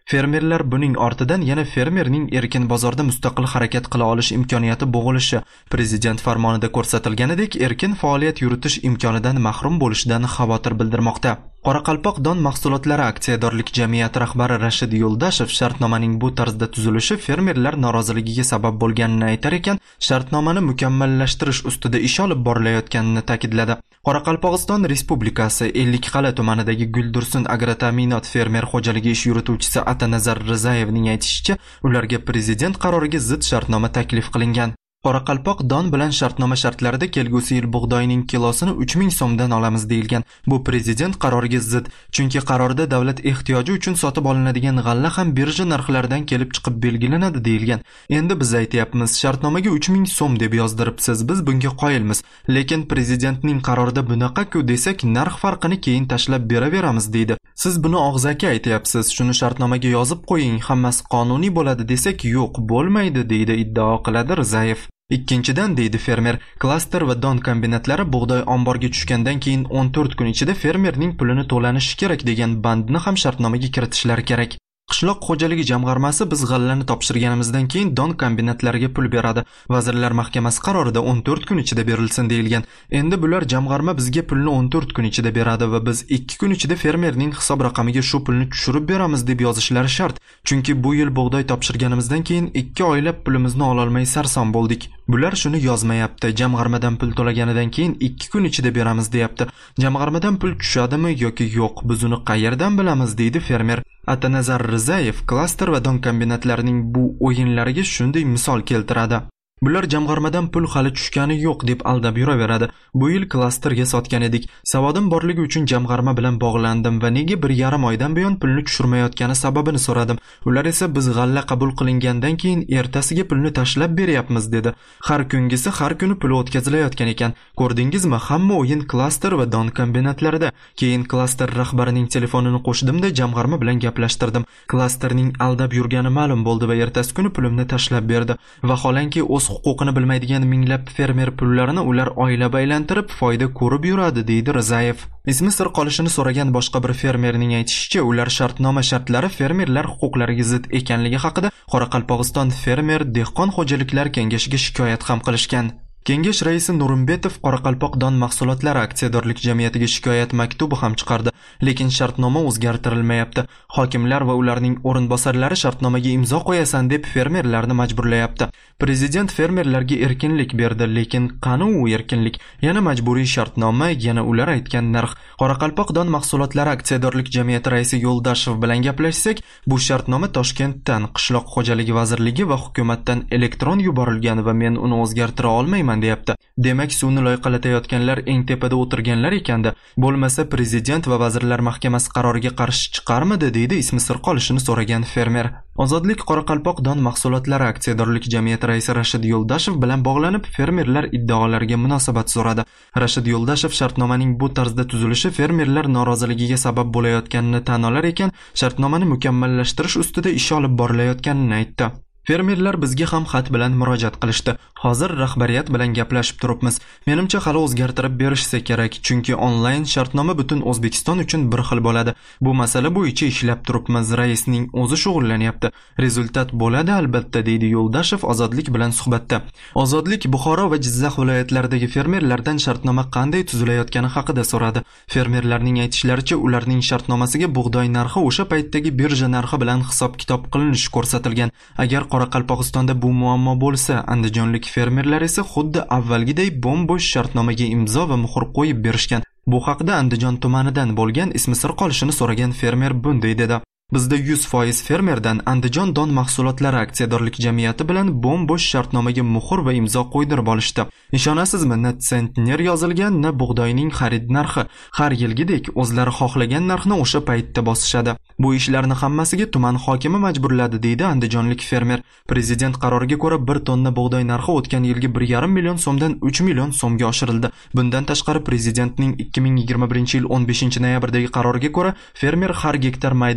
Fermerlar buning ortidan yana fermerning erkin bozorda mustaqil harakat qila olish imkoniyati bo'g'ilishi prezident farmonida ko'rsatilganidek erkin faoliyat yuritish imkonidan mahrum bo'lishidan xavotir bildirmoqda. Qoraqalpoq don mahsulotlari aksiyadorlik jamiyati rahbari Rashid Yo'ldashev shartnomaning bu tarzda tuzilishi fermerlar noroziligiga sabab bo'lganini aytar ekan, shartnomani mukammallashtirish ustida ish olib borilayotganini ta'kidladi. Qoraqalpog'iston Respublikasi Ellikqal'a tumanidagi Guldursun agrota'minot fermer xo'jaligi ish yurituvchisi Atanazar Rizayevning aytishicha, ularga prezident qaroriga zid shartnoma taklif qilingan. Qoraqalpoq don bilan shartnoma shartlarida kelgusi yil bug'doyning kilosini uch ming so'mdan olamiz deyilgan. Bu prezident qaroriga zid, chunki qarorda davlat ehtiyoji uchun sotib olinadigan g'alla ham birja narxlaridan kelib chiqib belgilanadi deyilgan. Endi biz aytayapmiz, shartnomaga uch ming so'm deb yozdiribsiz, biz bunga qoyilmiz. Lekin prezidentning qarorida bunaqa-ku desak, narx farqini keyin tashlab beraveramiz deydi. Siz buni og'zaki aytayapsiz, shuni shartnomaga yozib qo'ying, hammasi qonuniy bo'ladi desak, yo'q, bo'lmaydi deydi iddao qiladi Rizayev. Ikkinchidan deydi fermer, klaster va don kombinatlari bug'doy omborga tushgandan keyin o'n to'rt kun ichida fermerning pulini to'lanishi kerak degan bandni ham shartnomaga kiritishlari kerak. Qishloq xo'jaligi jamg'armasi biz g'allani topshirganimizdan keyin don kombinatlariga pul beradi. Vazirlar Mahkamasi qarorida o'n to'rt kun ichida berilsin deyilgan. Endi bular jamg'arma bizga pulni o'n to'rt kun ichida beradi va biz ikki kun ichida fermerning hisob raqamiga shu pulni tushirib beramiz deb yozishlari shart. Chunki bu yil bug'doy topshirganimizdan keyin ikki oylab pulimizni ola olmay sarson bo'ldik. Bular shuni yozmayapti. Jamg'armadan pul to'laganidan keyin ikki kun ichida beramiz deyapti. Jamg'armadan pul tushadimi yoki yo'q, biz uni qayerdan bilamiz deydi fermer. Atanazar Rizayev klaster va don kombinatlarining bu o'yinlariga shunday misol keltiradi. Bular jamg'armadan pul hali tushgani yo'q deb aldab yuraveradi. Bu yil klasterga sotgan edik. Savodim borligi uchun jamg'arma bilan bog'landim va nega bir yarim oydan buyon pulni tushirmayotgani sababini so'radim. Ular esa biz g'alla qabul qilingandan keyin ertasiga pulni tashlab beryapmiz dedi. Har kungisi har kuni pul o'tkazilayotgan ekan. Ko'rdingizmi, hamma o'yin klaster va don kombinatlarida. Keyin klaster rahbarining telefonini qo'shdim-da jamg'arma bilan gaplashtirdim. Klasterning aldab yurgani ma'lum bo'ldi va ertasi kuni pulimni tashlab berdi. Vaholanki o'z huquqini bilmaydigan minglab fermer pullarini ular oylab aylantirib foyda ko'rib yuradi deydi Rizayev. Ismi sir qolishini so'ragan boshqa bir fermerning aytishicha, ular shartnoma shartlari fermerlar huquqlariga zid ekanligi haqida Qoraqalpog'iston fermer dehqon xo'jaliklar kengashiga shikoyat ham qilishgan. Kengash raisi Nurimbetov Qoraqalpoq don mahsulotlari aksiyadorlik jamiyatiga shikoyat maktubi ham chiqardi, lekin shartnoma o'zgartirilmayapti. Hokimlar va ularning o'rinbosarlari shartnomaga imzo qo'yasan deb fermerlarni majburlayapti. Prezident fermerlarga erkinlik berdi, lekin qani u erkinlik? Yana majburiy shartnoma, yana ular aytgan narx. Qoraqalpoq don mahsulotlari aksiyadorlik jamiyati raisi Yo'ldashev bilan gaplashsak, bu shartnoma Toshkentdan, Qishloq xo'jaligi vazirligi va hukumatdan elektron yuborilgan va men uni o'zgartira olmayman deyapti. Demak, suvni loyqalatayotganlar eng tepada o'tirganlar ekanda. Bo'lmasa prezident va vazirlar mahkamasi qaroriga qarshi chiqarmidi deydi ismi sir qolishini so'ragan fermer. Ozodlik Qoraqalpoq don mahsulotlari aksiyadorlik jamiyati raisi Rashid Yo'ldashev bilan bog'lanib fermerlar iddaolariga munosabat so'radi. Rashid Yo'ldashev shartnomaning bu tarzda tuzilishi fermerlar noroziligiga sabab bo'layotganini tan olar ekan, shartnomani mukammallashtirish ustida ish olib borilayotganini aytdi. Fermerlar bizga ham xat bilan murojaat qilishdi. Hozir rahbariyat bilan gaplashib turibmiz. Menimcha hali o'zgartirib berishsa kerak, chunki onlayn shartnoma butun O'zbekiston uchun bir xil bo'ladi. Bu masala bo'yicha ishlab turibmiz. Raisning o'zi shug'ullanyapti. Rezultat bo'ladi albatta, deydi Yo'ldashev Ozodlik bilan suhbatda. Ozodlik Buxoro va Jizzax viloyatlaridagi fermerlardan shartnoma qanday tuzilayotgani haqida so'radi. Fermerlarning aytishlaricha, ularning shartnomasiga bug'doy narxi o'sha paytdagi birja narxi bilan hisob-kitob qilinishi ko'rsatilgan. Agar Qoraqalpog'istonda bu muammo bo'lsa, andijonlik fermerlar esa xuddi avvalgiday bo'm-bo'sh shartnomaga imzo va muhr qo'yib berishgan. Bu haqda Andijon tumanidan bo'lgan ismi sir qolishini so'ragan fermer bunday dedi. Bizda yuz foiz fermerdan Andijon don mahsulotlari aksiyadorlik jamiyati bilan bo'm-bo'sh shartnomaga muhr va imzo qo'ydirib olishdi. Ishonasizmi, na sentner yozilgan, na bug'doyning xarid narxi. Har yilgidek o'zlari xohlagan narxni o'sha paytda bosishadi. Bu ishlarni hammasiga tuman hokimi majburladi, deydi andijonlik fermer. Prezident qaroriga ko'ra bir tonna bug'doy narxi o'tgan yilgi bir yarim million so'mdan uch million so'mga oshirildi. Bundan tashqari prezidentning ikki ming yigirma birinchi yil o'n beshinchi noyabrdagi qaroriga ko'ra fermer har gektar maydon hisob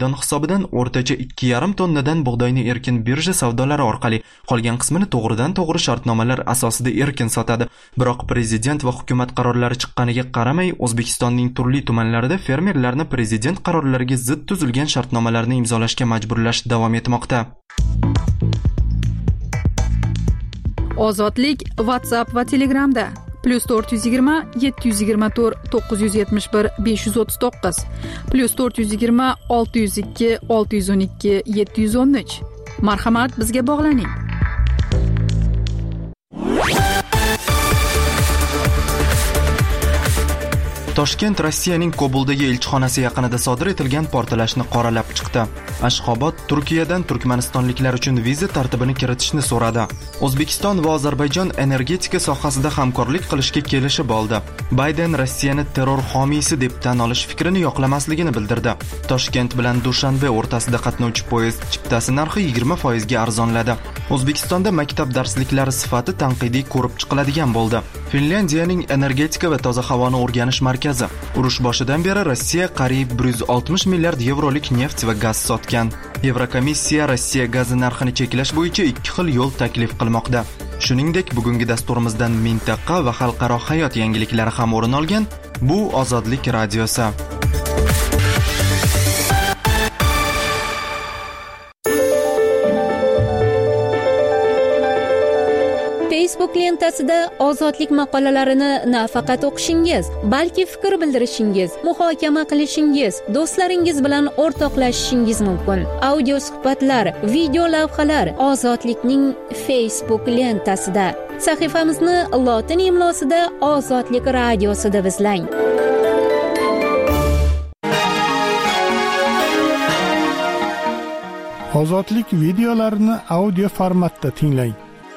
hisobidan o'rtacha ikki yarim tonnadan bug'doyni erkin birja savdolari orqali, qolgan qismini to'g'ridan to'g'ri shartnomalar asosida erkin sotadi. Biroq prezident va hukumat qarorlari chiqqaniga qaramay, O'zbekistonning turli tumanlarida fermerlarni prezident qarorlariga zid tuzilgan shartnomalarni imzolashga majburlash davom etmoqda. Ozodlik WhatsApp va Telegramda plus to'rt yuz yigirma yetti yuz yigirma to'rt to'qqiz yuz yetmish bir besh yuz o'ttiz to'qqiz plus to'rt yuz yigirma olti yuz ikki olti yuz o'n ikki yetti yuz o'n uch. Marhamat, bizga bog'laning. Toshkent Rossiyaning Kobuldagi elchixonasi yaqinida sodir etilgan portlashni qoralab chiqdi. Ashxobod Turkiyadan turkmanistonliklar uchun viza tartibini kiritishni so'radi. O'zbekiston va Ozarbayjon energetika sohasida hamkorlik qilishga kelishib oldi. Bayden Rossiyani terror homiysi deb tan olish fikrini yoqlamasligini bildirdi. Toshkent bilan Dushanbe o'rtasida qatnovchi poyezd chiptasi narxi yigirma foiz ga arzonladi. O'zbekistonda maktab darsliklari sifati tanqidiy ko'rib chiqiladigan bo'ldi. Finlyandiyaning energetika va toza havoni o'rganish markazi urush boshidan beri Rossiya qariyb bir yuz oltmish milliard yevrolik neft va gaz sotgan. Yevrokomissiya Rossiya gazi narxini cheklash bo'yicha ikki xil yo'l taklif qilmoqda. Shuningdek, bugungi dasturimizdan mintaqa va xalqaro hayot yangiliklari ham o'rin olgan. Bu Ozodlik radiosi. Facebook lentasida ozodlik maqolalarini nafaqat o'qishingiz, balki fikr bildirishingiz, muhokama qilishingiz, do'stlaringiz bilan o'rtoqlashishingiz mumkin. Audio suhbatlar, video lavhalar Ozodlikning Facebook lentasida. Sahifamizni lotin imlosida Ozodlik radiosida izlang. Ozodlik videolarini audio formatda tinglang.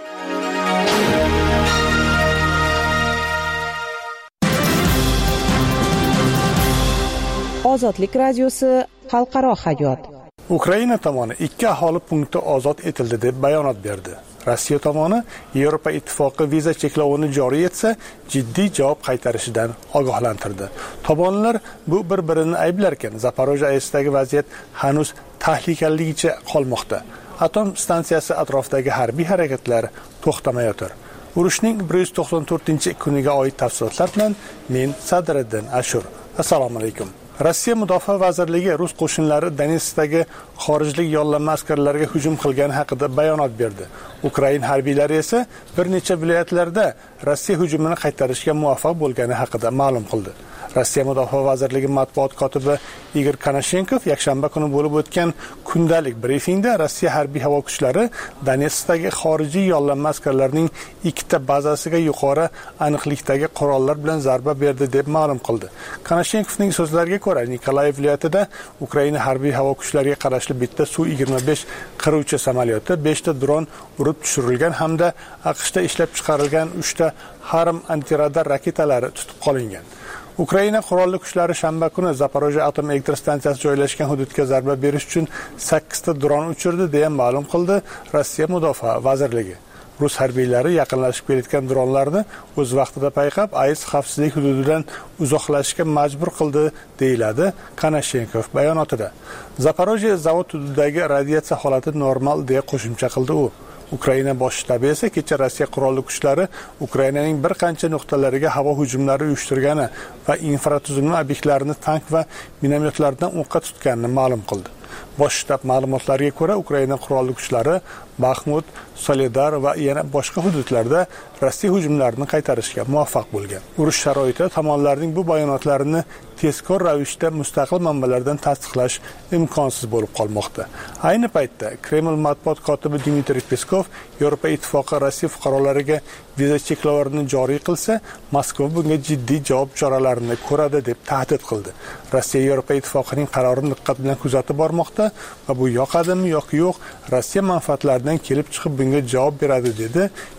Ozodlik radiosi xalqaro hayot. Ukraina tomoni ikki aholi punkti ozod etildi deb bayonot berdi. Rossiya tomoni Yevropa ittifoqi viza cheklovini joriy etsa, jiddiy javob qaytarishidan ogohlantirdi. Tomonlar bu bir-birini ayblarkan, Zaporojye AESdagi vaziyat hanuz tahlikaligicha qolmoqda. Atom stansiyasi atrofidagi harbiy harakatlar to'xtamayotir. Urushning bir yuz to'qson to'rtinchi kuniga oid tafsilotlar bilan men Sadriddin Ashur. Assalomu alaykum. Rossiya Mudofaa vazirligi rus qo'shinlari Donetskdagi xorijlik yollanma askarlarga hujum qilgani haqida bayonot berdi. Ukraina harbiylari esa bir necha viloyatlarda Rossiya hujumini qaytarishga muvaffaq bo'lgani haqida ma'lum qildi. Rossiya Mudofaa vazirligi matbuot kotibi Igor Konashenkov yakshanba kuni bo'lib o'tgan kundalik brifingda Rossiya harbiy havo kuchlari Donetskdagi xorijiy yollanma askarlarning ikkita bazasiga yuqori aniqlikdagi qurollar bilan zarba berdi deb ma'lum qildi. Konashenkovning so'zlariga ko'ra, Nikolayev viloyatida Ukraina harbiy havo kuchlariga qarashli bitta Su yigirma besh qiruvchi samolyoti, beshta dron urib tushirilgan hamda AQShda ishlab chiqarilgan uchta Harm antiradar raketalari tutib qolingan. Ukraina qurolli kuchlari shanba kuni Zaporojye atom elektr stansiyasi joylashgan hududga zarba berish uchun sakkizta dron uchirdi deya ma'lum qildi Rossiya Mudofaa vazirligi. Rus harbiylari yaqinlashib kelayotgan dronlarni o'z vaqtida payqab, AES xavfsizlik hududidan uzoqlashishga majbur qildi, deyiladi Konashenkov bayonotida. Zaporojye zavod hududidagi radiatsiya holati normal deya qo'shimcha qildi u. Ukraina bosh shtabi esa kecha Rossiya qurolli kuchlari Ukrainaning bir qancha nuqtalariga havo hujumlari uyushtirgani va infratuzilma obyektlarini tank va minomyotlardan o'qqa tutganini ma'lum qildi. Bosh shtab ma'lumotlariga ko'ra, Ukraina qurolli kuchlari Baxmut, Soledar va yana boshqa hududlarda Rossiya hujumlarini qaytarishga muvaffaq bo'lgan. Urush sharoitida tomonlarning bu bayonotlarini tezkor ravishda mustaqil manbalardan tasdiqlash imkonsiz bo'lib qolmoqda. Ayni paytda Kreml matbuot kotibi Dmitriy Peskov Yevropa ittifoqi Rossiya fuqarolariga viza cheklovlarini joriy qilsa, Moskva bunga jiddiy javob choralarini ko'radi deb tahdid qildi. Rossiya Yevropa ittifoqining qarorini diqqat bilan kuzatib bormoqda va bu yoqadimi yoki yo'q, Rossiya manfaatlaridan kelib chiqib bunga javob beradi dedi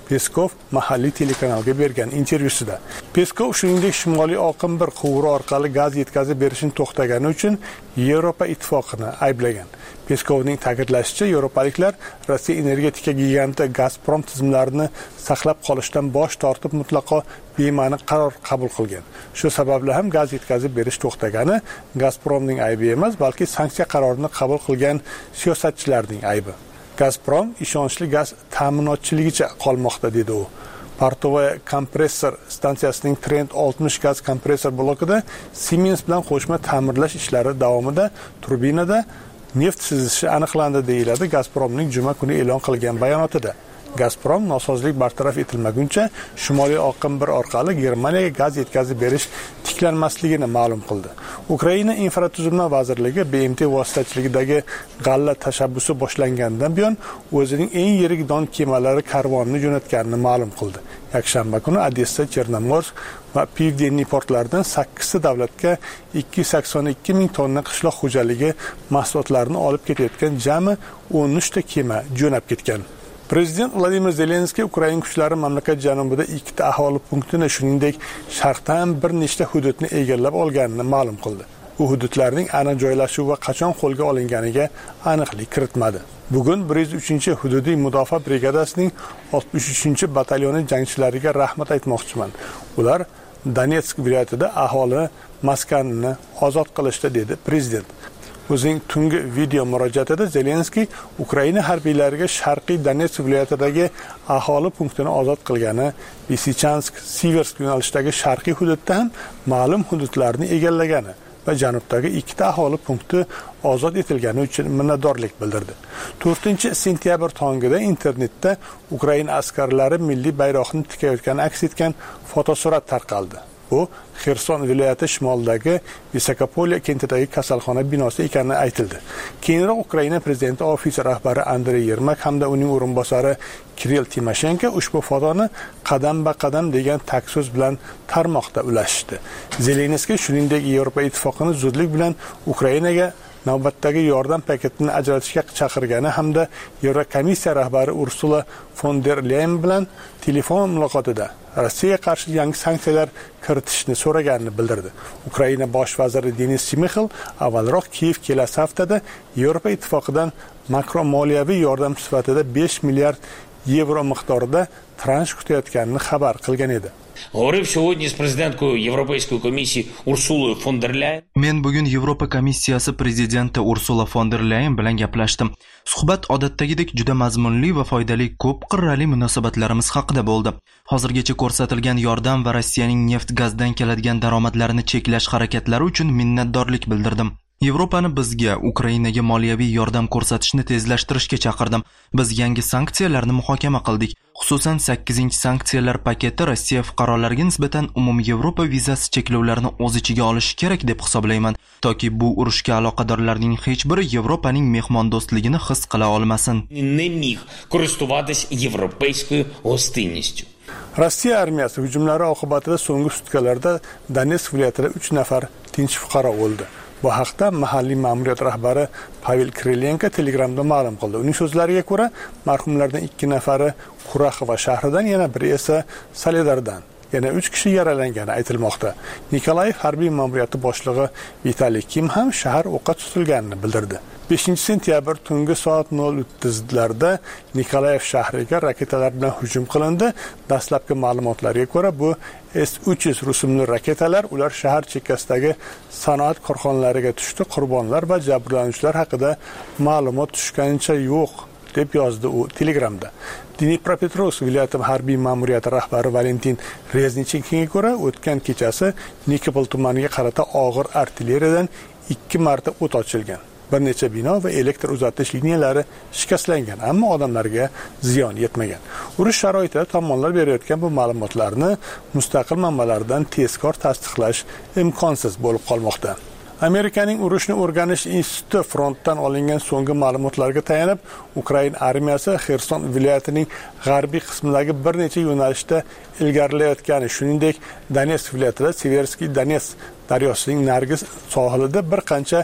Peskov mahalliy telekanalga bergan intervyusida. Peskov shuningdek Shimoliy oqim bir quvuri orqali gaz yetkazib berishni to'xtagani uchun Yevropa ittifoqini ayblagan. Peskovning ta'kidlashicha, yevropaliklar Rossiya energetika giganti Gazprom tizimlarini saqlab qolishdan bosh tortib mutlaqo bema'ni qaror qabul qilgan. Shu sababli ham gaz yetkazib berish to'xtagani Gazpromning aybi emas, balki sanksiya qarorini qabul qilgan siyosatchilarning aybi. Gazprom ishonchli gaz ta'minotchiligicha qolmoqda, dedi u. Portovoy kompressor stansiyasining Trent oltmish gaz kompressor blokida Siemens bilan qo'shma ta'mirlash ishlari davomida turbinada neft sizishi aniqlandi, deyiladi Gazpromning juma kuni e'lon qilgan bayonotida. Gazprom nosozlik bartaraf etilmaguncha Shimoliy oqim bir orqali Germaniyaga gaz yetkazib berish tiklanmasligini ma'lum qildi. Ukraina infratuzilma vazirligi B M T vositachiligidagi g'alla tashabbusi boshlangandan buyon o'zining eng yirik don kemalari karvonini jo'natganini ma'lum qildi. Yakshanba kuni Odessa, Chernomorsk va Pivdeniy portlaridan sakkizta davlatga ikki yuz sakson ikki ming tonna qishloq xo'jaligi mahsulotlarini olib ketayotgan jami o'n uch ta kema jo'nab ketgan. Prezident Vladimir Zelenskiy Ukraina kuchlari mamlakat janubida ikkita aholi punktini, shuningdek sharqdan bir nechta hududni egallab olganini ma'lum qildi. Bu hududlarning aniq joylashuvi va qachon qo'lga olinganiga aniqlik kiritmadi. Bugun bir yuz uchinchi hududiy mudofaa brigadasining oltmish uchinchi batalyoni jangchilariga rahmat aytmoqchiman. Ular Donetsk viloyatida aholi maskanini ozod qilishdi, dedi prezident. O'zining tungi video murojaatida Zelenskiy Ukraina harbiylariga Sharqiy Donetsk viloyatidagi aholi punktini ozod qilgani, Lysychansk, Siversk yo'nalishidagi sharqiy hududda ham ma'lum hududlarni egallagani va janubdagi ikkita aholi punkti ozod etilgani uchun minnatdorlik bildirdi. to'rtinchi sentyabr tongida internetda Ukraina askarlari milliy bayroqni tikayotgani aks etgan fotosurat tarqaldi. Bu Xerson viloyati shimolidagi Visakopolye kentidagi kasalxona binosi ekani aytildi. Keyinroq Ukraina prezidenti ofisi rahbari Andrey Yermak hamda uning o'rinbosari Kirill Timoshenko ushbu fotoni qadam-ba-qadam degan takso'z bilan tarmoqda ulashdi. Zelenskiy shuningdek Yevropa ittifoqini zudlik bilan Ukrainaga navbatdagi yordam paketini ajratishga chaqirgani hamda Yevrokomissiya rahbari Ursula von der Leyen bilan telefon muloqotida Rossiyaga qarshi yangi sanksiyalar kiritishni so'raganini bildirdi. Ukraina bosh vaziri Denis Shmyhal avvalroq Kiyev kelasi haftada Yevropa ittifoqidan makro moliyaviy yordam sifatida besh milliard yevro miqdorida transh kutayotganini xabar qilgan edi. Говорив сьогодні з президенткою Європейської комісії Урсулою фон дер Ляйен. Men bugun Yevropa komissiyasi prezidenti Ursula von der Leyen bilan gaplashdim. Suhbat odatdagidek juda mazmunli va foydali ko'p qirrali munosabatlarimiz haqida bo'ldi. Hozirgacha ko'rsatilgan yordam va Rossiyaning neft gazdan keladigan daromadlarini cheklash harakatlari uchun minnatdorlik bildirdim. Yevropani bizga Ukrainaga moliyaviy yordam ko'rsatishni tezlashtirishga chaqirdim. Biz yangi sanksiyalarni muhokama qildik. Xususan sakkizinchi sanksiyalar paketi Rossiya fuqarolariga nisbatan umum Yevropa vizasi cheklovlarini o'z ichiga olishi kerak deb hisoblayman, toki bu urushga aloqadorlarning hech biri Yevropaning mehmondo'stligini his qila olmasin. Не міг користуватись європейською гостинністю. Rossiya armiyasi hujumlari oqibatida so'nggi sutkalarda Donetsk viloyatida uch nafar tinch fuqaro o'ldi. Bu haqda mahalliy ma'muriyat rahbari Pavel Krylenko Telegramda ma'lum qildi. Uning so'zlariga ko'ra, marhumlardan ikki nafari Kuraxova shahridan, yana biri esa Soledardan. Yana uch kishi yaralangani aytilmoqda. Nikolayev harbiy ma'muriyati boshlig'i Vitaliy Kim ham shahar o'qqa tutilganini bildirdi. beshinchi sentyabr tungi soat nol o'ttizlarda Nikolayev shahriga raketalar bilan hujum qilindi. Dastlabki ma'lumotlarga ko'ra, bu S uch yuz rusumli raketalar ular shahar chekkasidagi sanoat korxonalariga tushdi. Qurbonlar va jabrlanuvchilar haqida ma'lumot tushganicha yo'q, deb yozdi u Telegramda. Dnipropetrovsk viloyati harbiy ma'muriyati rahbari Valentin Reznichenkoga ko'ra, o'tgan kechasi Nikopol tumaniga qarata og'ir artilleriyadan ikki marta o't ochilgan. Bir necha bino va elektr uzatish liniyalari shikastlangan, ammo odamlarga ziyon yetmagan. Urush sharoitida tomonlar berayotgan bu ma'lumotlarni mustaqil manbalardan tezkor tasdiqlash imkonsiz bo'lib qolmoqda. Amerikaning urushni o'rganish instituti frontdan olingan so'nggi ma'lumotlarga tayanib, Ukraina armiyasi Xerson viloyatining g'arbiy qismidagi bir necha yo'nalishda ilgarilayotgani, shuningdek Donetsk viloyatida Severskiy Donets daryosining nargi sohilida bir qancha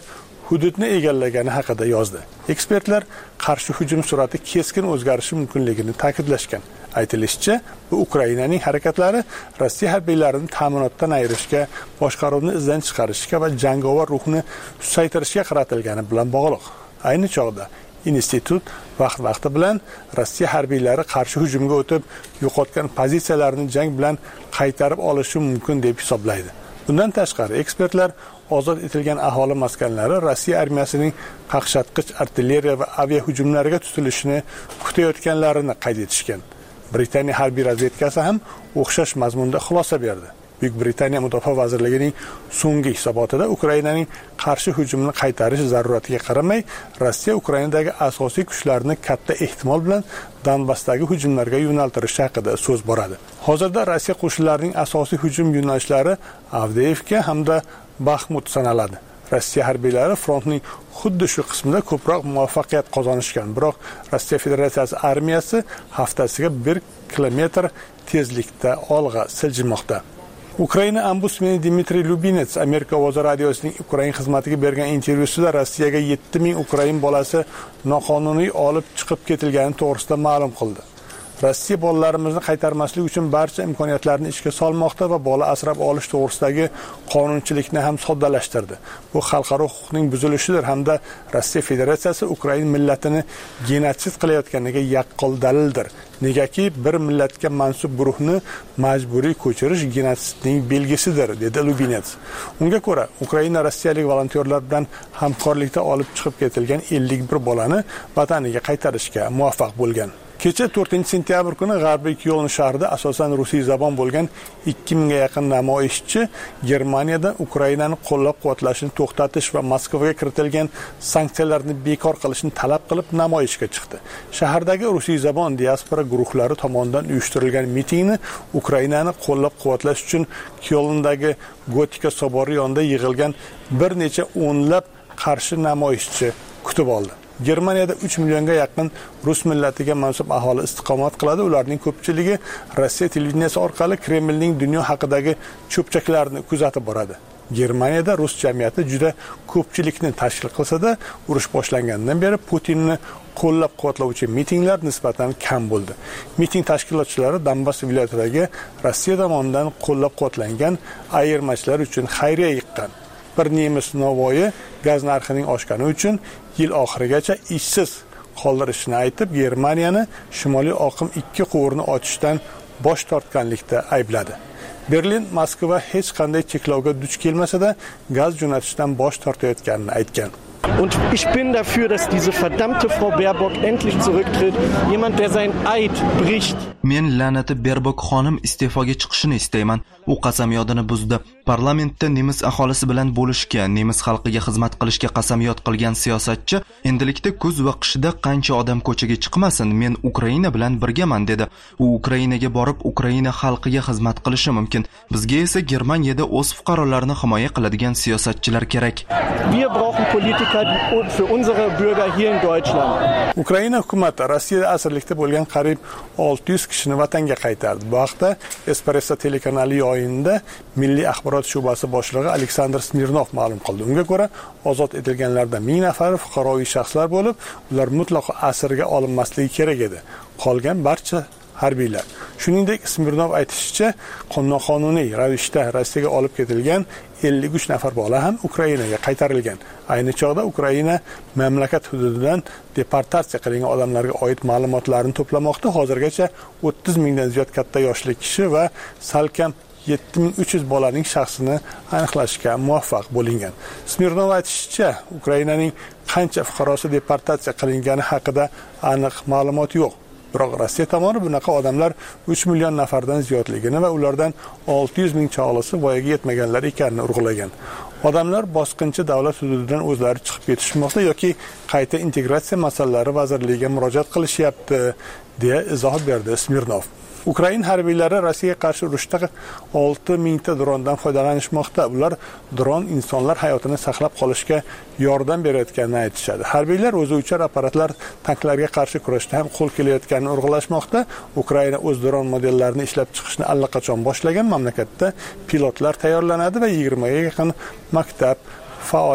hududni egallagani haqida yozdi. Ekspertlar qarshi hujum sur'ati keskin o'zgarishi mumkinligini ta'kidlashgan. Aytilishicha, bu Ukrainaning harakatlari Rossiya harbiylarini ta'minotdan ayirishga, boshqaruvni izdan chiqarishga va jangovar ruhni susaytirishga qaratilgani bilan bog'liq. Ayni chog'da institut vaqt-vaqti bilan Rossiya harbiylari qarshi hujumga o'tib, yo'qotgan pozitsiyalarini jang bilan qaytarib olishi mumkin deb hisoblaydi. Bundan tashqari, ekspertlar ozod etilgan aholi maskanlari Rossiya armiyasining qaqshatqich artilleriya va aviya hujumlariga tutilishini kutayotganlarini qayd etishgan. Britaniya harbiy razvedkasi ham o'xshash mazmunda xulosa berdi. Buyuk Britaniya Mudofaa vazirligining so'nggi hisobotida Ukrainaning qarshi hujumni qaytarish zaruratiga qaramay, Rossiya Ukrainadagi asosiy kuchlarini katta ehtimol bilan Donbassdagi hujumlarga yo'naltirish haqida so'z boradi. Hozirda Rossiya qo'shinlarining asosiy hujum yo'nalishlari Avdiivka hamda Baxmut sanaladi. Rossiya harbiylari frontning xuddi shu qismida ko'proq muvaffaqiyat qozonishgan, biroq Rossiya Federatsiyasi armiyasi haftasiga bir kilometr tezlikda olg'a siljimoqda. Ukraina ombudsmani Dmitriy Lubinets Amerika ovozi radiosining Ukraina xizmatiga bergan intervyusida Rossiyaga yetti ming Ukrain bolasi noqonuniy olib chiqib ketilgani to'g'risida ma'lum qildi. Rossiya bolalarimizni qaytarmaslik uchun barcha imkoniyatlarni ishga solmoqda va bola asrab olish to'g'risidagi qonunchilikni ham soddalashtirdi. Bu xalqaro huquqning buzilishidir hamda Rossiya Federatsiyasi Ukraina millatini genotsid qilayotganiga yaqqol dalildir. Negaki bir millatga mansub guruhni majburiy ko'chirish genotsidning belgisidir, dedi Lubinets. Unga ko'ra, Ukraina rossiyalik volontyorlar bilan hamkorlikda olib chiqib ketilgan ellik bir bolani vataniga qaytarishga muvaffaq bo'lgan. Kecha to'rtinchi sentyabr kuni G'arbiy Kyoln shahrida asosan rusiy zabon bo'lgan ikki mingga yaqin namoyishchi Germaniyada Ukrainani qo'llab-quvvatlashni to'xtatish va Moskvaga kiritilgan sanksiyalarni bekor qilishni talab qilib namoyishga chiqdi. Shahardagi rusiy zabon diaspora guruhlari tomonidan uyushtirilgan mitingni Ukrainani qo'llab-quvvatlash uchun Kyolndagi Gotika sobori yonida yig'ilgan bir necha o'nlab qarshi namoyishchi kutib oldi. Germaniyada uch millionga yaqin rus millatiga mansub aholi istiqomat qiladi. Ularning ko'pchiligi Rossiya televideniyasi orqali Kremlning dunyo haqidagi cho'pchaklarini kuzatib boradi. Germaniyada rus jamiyati juda ko'pchilikni tashkil qilsa-da, urush boshlangandan beri Putinni qo'llab-quvvatlovchi mitinglar nisbatan kam bo'ldi. Miting tashkilotchilari Donbass viloyatidagi Rossiya tomonidan qo'llab-quvvatlangan ayirmachilar uchun xayriya yiqqan. Bir nemis novoyi gaz narxining oshgani uchun yil oxirigacha ishsiz qoldirishini aytib, Germaniyani Shimoliy oqim ikki quvurni ochishdan bosh tortganlikda aybladi. Berlin Moskva hech qanday cheklovga duch kelmasa-da, gaz jo'natishdan bosh tortayotganini aytgan. Und ich bin dafür, dass diese verdammte Frau Baerbock endlich zurücktritt. Jemand, der sein Eid bricht. Men la'nati Baerbock xonim iste'foga chiqishini istayman. U qasamyodini buzdi. Parlamentda nemis aholisi bilan bo'lishga, nemis xalqiga xizmat qilishga qasamyod qilgan siyosatchi endilikda kuz va qishda qancha odam ko'chaga chiqmasin, men Ukraina bilan birgaman dedi. U Ukrainaga borib Ukraina xalqiga xizmat qilishi mumkin. Bizga esa Germaniyada o'z fuqarolarini himoya qiladigan siyosatchilar kerak. Wir brauchen Politiker für unsere Bürger hier in Deutschland. Ukraina hukumati Rossiyada asirlikda bo'lgan qariyb olti yuz kishini vatanga qaytardi. Bu haqda Espresso telekanali yayinida Milliy axborot shubasi boshlig'i Aleksandr Smirnov ma'lum qildi. Unga ko'ra, ozod etilganlardan ming nafari fuqaroviy shaxslar bo'lib, ular mutlaqo asirga olinmasligi kerak edi. Qolgan barcha harbiylar. Shuningdek, Smirnov aytishicha, qonuniy ravishda Rossiyaga olib ketilgan ellik uch nafar bola ham Ukrainaga qaytarilgan. Ayni chog'da Ukraina mamlakat hududidan deportatsiya qilingan odamlarga oid ma'lumotlarni to'plamoqda. Hozirgacha o'ttiz mingdan ziyod katta yoshli kishi va salkam yetti ming uch yuz bolaning shaxsini aniqlashga muvaffaq bo'lingan. Smirnov aytishicha, Ukrainaning qancha fuqarosi deportatsiya qilingani haqida aniq ma'lumot yo'q. Biroq Rossiya tomoni bunaqa odamlar uch million nafardan ziyodligini va ulardan olti yuz ming chog'lisi voyaga yetmaganlar ekanini urg'ulagan. Odamlar bosqinchi davlat hududidan o'zlari chiqib ketishmoqda yoki qayta integratsiya masalalari vazirligiga murojaat qilishyapti, deya izoh berdi Smirnov. Ukraina harbiylari Rossiyaga qarshi urushda olti mingta drondan foydalanishmoqda. Ular dron insonlar hayotini saqlab qolishga yordam berayotganini aytishadi. Harbiylar o'zi uchar apparatlar tanklarga qarshi kurashda ham qo'l kelayotganini urg'ulashmoqda. Ukraina o'z dron modellarini ishlab chiqishni allaqachon boshlagan. Mamlakatda pilotlar tayyorlanadi va yigirmaga yaqin maktab faoliyat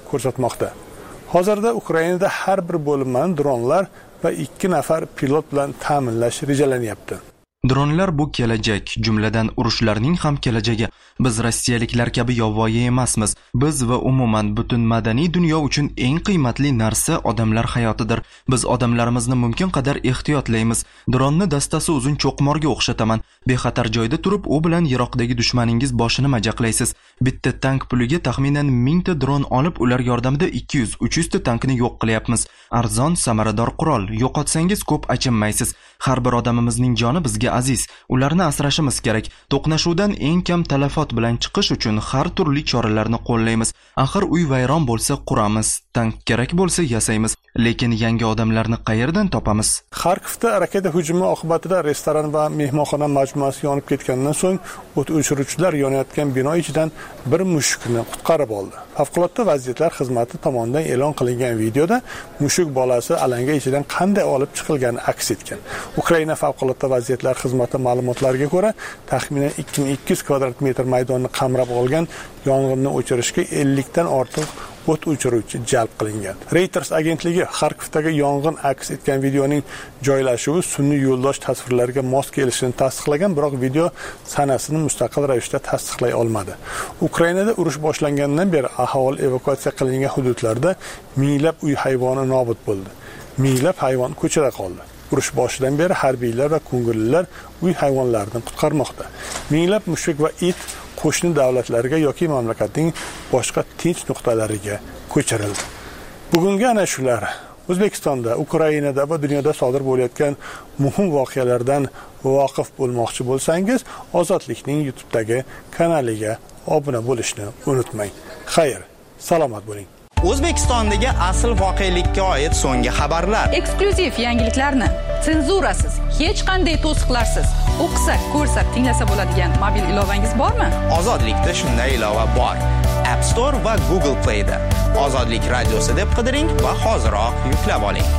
ko'rsatmoqda. Hozirda Ukrainada har bir bo'linmani dronlar va ikki nafar pilot bilan ta'minlash rejalanyapti. Dronlar bu kelajak, jumladan urushlarning ham kelajagi. Biz rossiyaliklar kabi yovvoyi emasmiz. Biz va umuman butun madaniy dunyo uchun eng qiymatli narsa odamlar hayotidir. Biz odamlarimizni mumkin qadar ehtiyotlaymiz. Dronni dastasi uzun cho'qmorga o'xshataman. Bexatar joyda turib, u bilan yiroqdagi dushmaningiz boshini majaqlaysiz. Bitta tank puliga taxminan ming ta dron olib, ular yordamida ikki yuz uch yuz ta tankni yo'q qilyapmiz. Arzon, samarador qurol. Yo'qotsangiz ko'p achinmaysiz. Har bir odamimizning joni bizga aziz. Ularni asrashimiz kerak. To'qnashuvdan eng kam talafot bilan chiqish uchun har turli choralarni qo'llaymiz. Axir uy vayron bo'lsa quramiz, tank kerak bo'lsa yasaymiz. Lekin yangi odamlarni qayerdan topamiz? Xarkovda raketa hujumi oqibatida restoran va mehmonxona majmuasi yonib ketgandan so'ng o't o'chiruvchilar yonayotgan bino ichidan bir mushukni qutqarib oldi. Favqulodda vaziyatlar xizmati tomonidan e'lon qilingan videoda mushuk bolasi alanga ichidan qanday olib chiqilgani aks etgan. Ukraina favqulodda vaziyatlar xizmati ma'lumotlariga ko'ra, taxminan ikki ming ikki yuz kvadrat metr maydonni qamrab olgan yong'inni o'chirishga ellik dan ortiq o't o'chiruvchi jalb qilingan. Reuters agentligi Xarkovdagi yong'in aks etgan videoning joylashuvi sun'iy yo'ldosh tasvirlarga mos kelishini tasdiqlagan, biroq video sanasini mustaqil ravishda tasdiqlay olmadi. Ukrainada urush boshlangandan beri aholi evakuatsiya qilingan hududlarda minglab uy hayvoni nobud bo'ldi. Minglab hayvon ko'chada qoldi. Urush boshidan beri harbiylar va ko'ngillilar uy hayvonlarini qutqarmoqda. Minglab mushuk va it qo'shni davlatlarga yoki mamlakatning boshqa tinch nuqtalariga ko'chirildi. Bugungi ana shular. O'zbekistonda, Ukrainada va dunyoda sodir bo'layotgan muhim voqealardan voqif bo'lmoqchi bo'lsangiz, Ozodlikning YouTube'dagi kanaliga obuna bo'lishni unutmang. Xayr, salomat bo'ling. O'zbekistondagi asl voqelikka oid so'nggi xabarlar. Eksklyuziv yangiliklarni senzurasiz, hech qanday to'siqlarsiz o'qisak, ko'rsak, tinglasa bo'ladigan mobil ilovangiz bormi? Ozodlikda shunday ilova bor. App Store va Google Play da Ozodlik radiosi deb qidiring va hoziroq yuklab oling.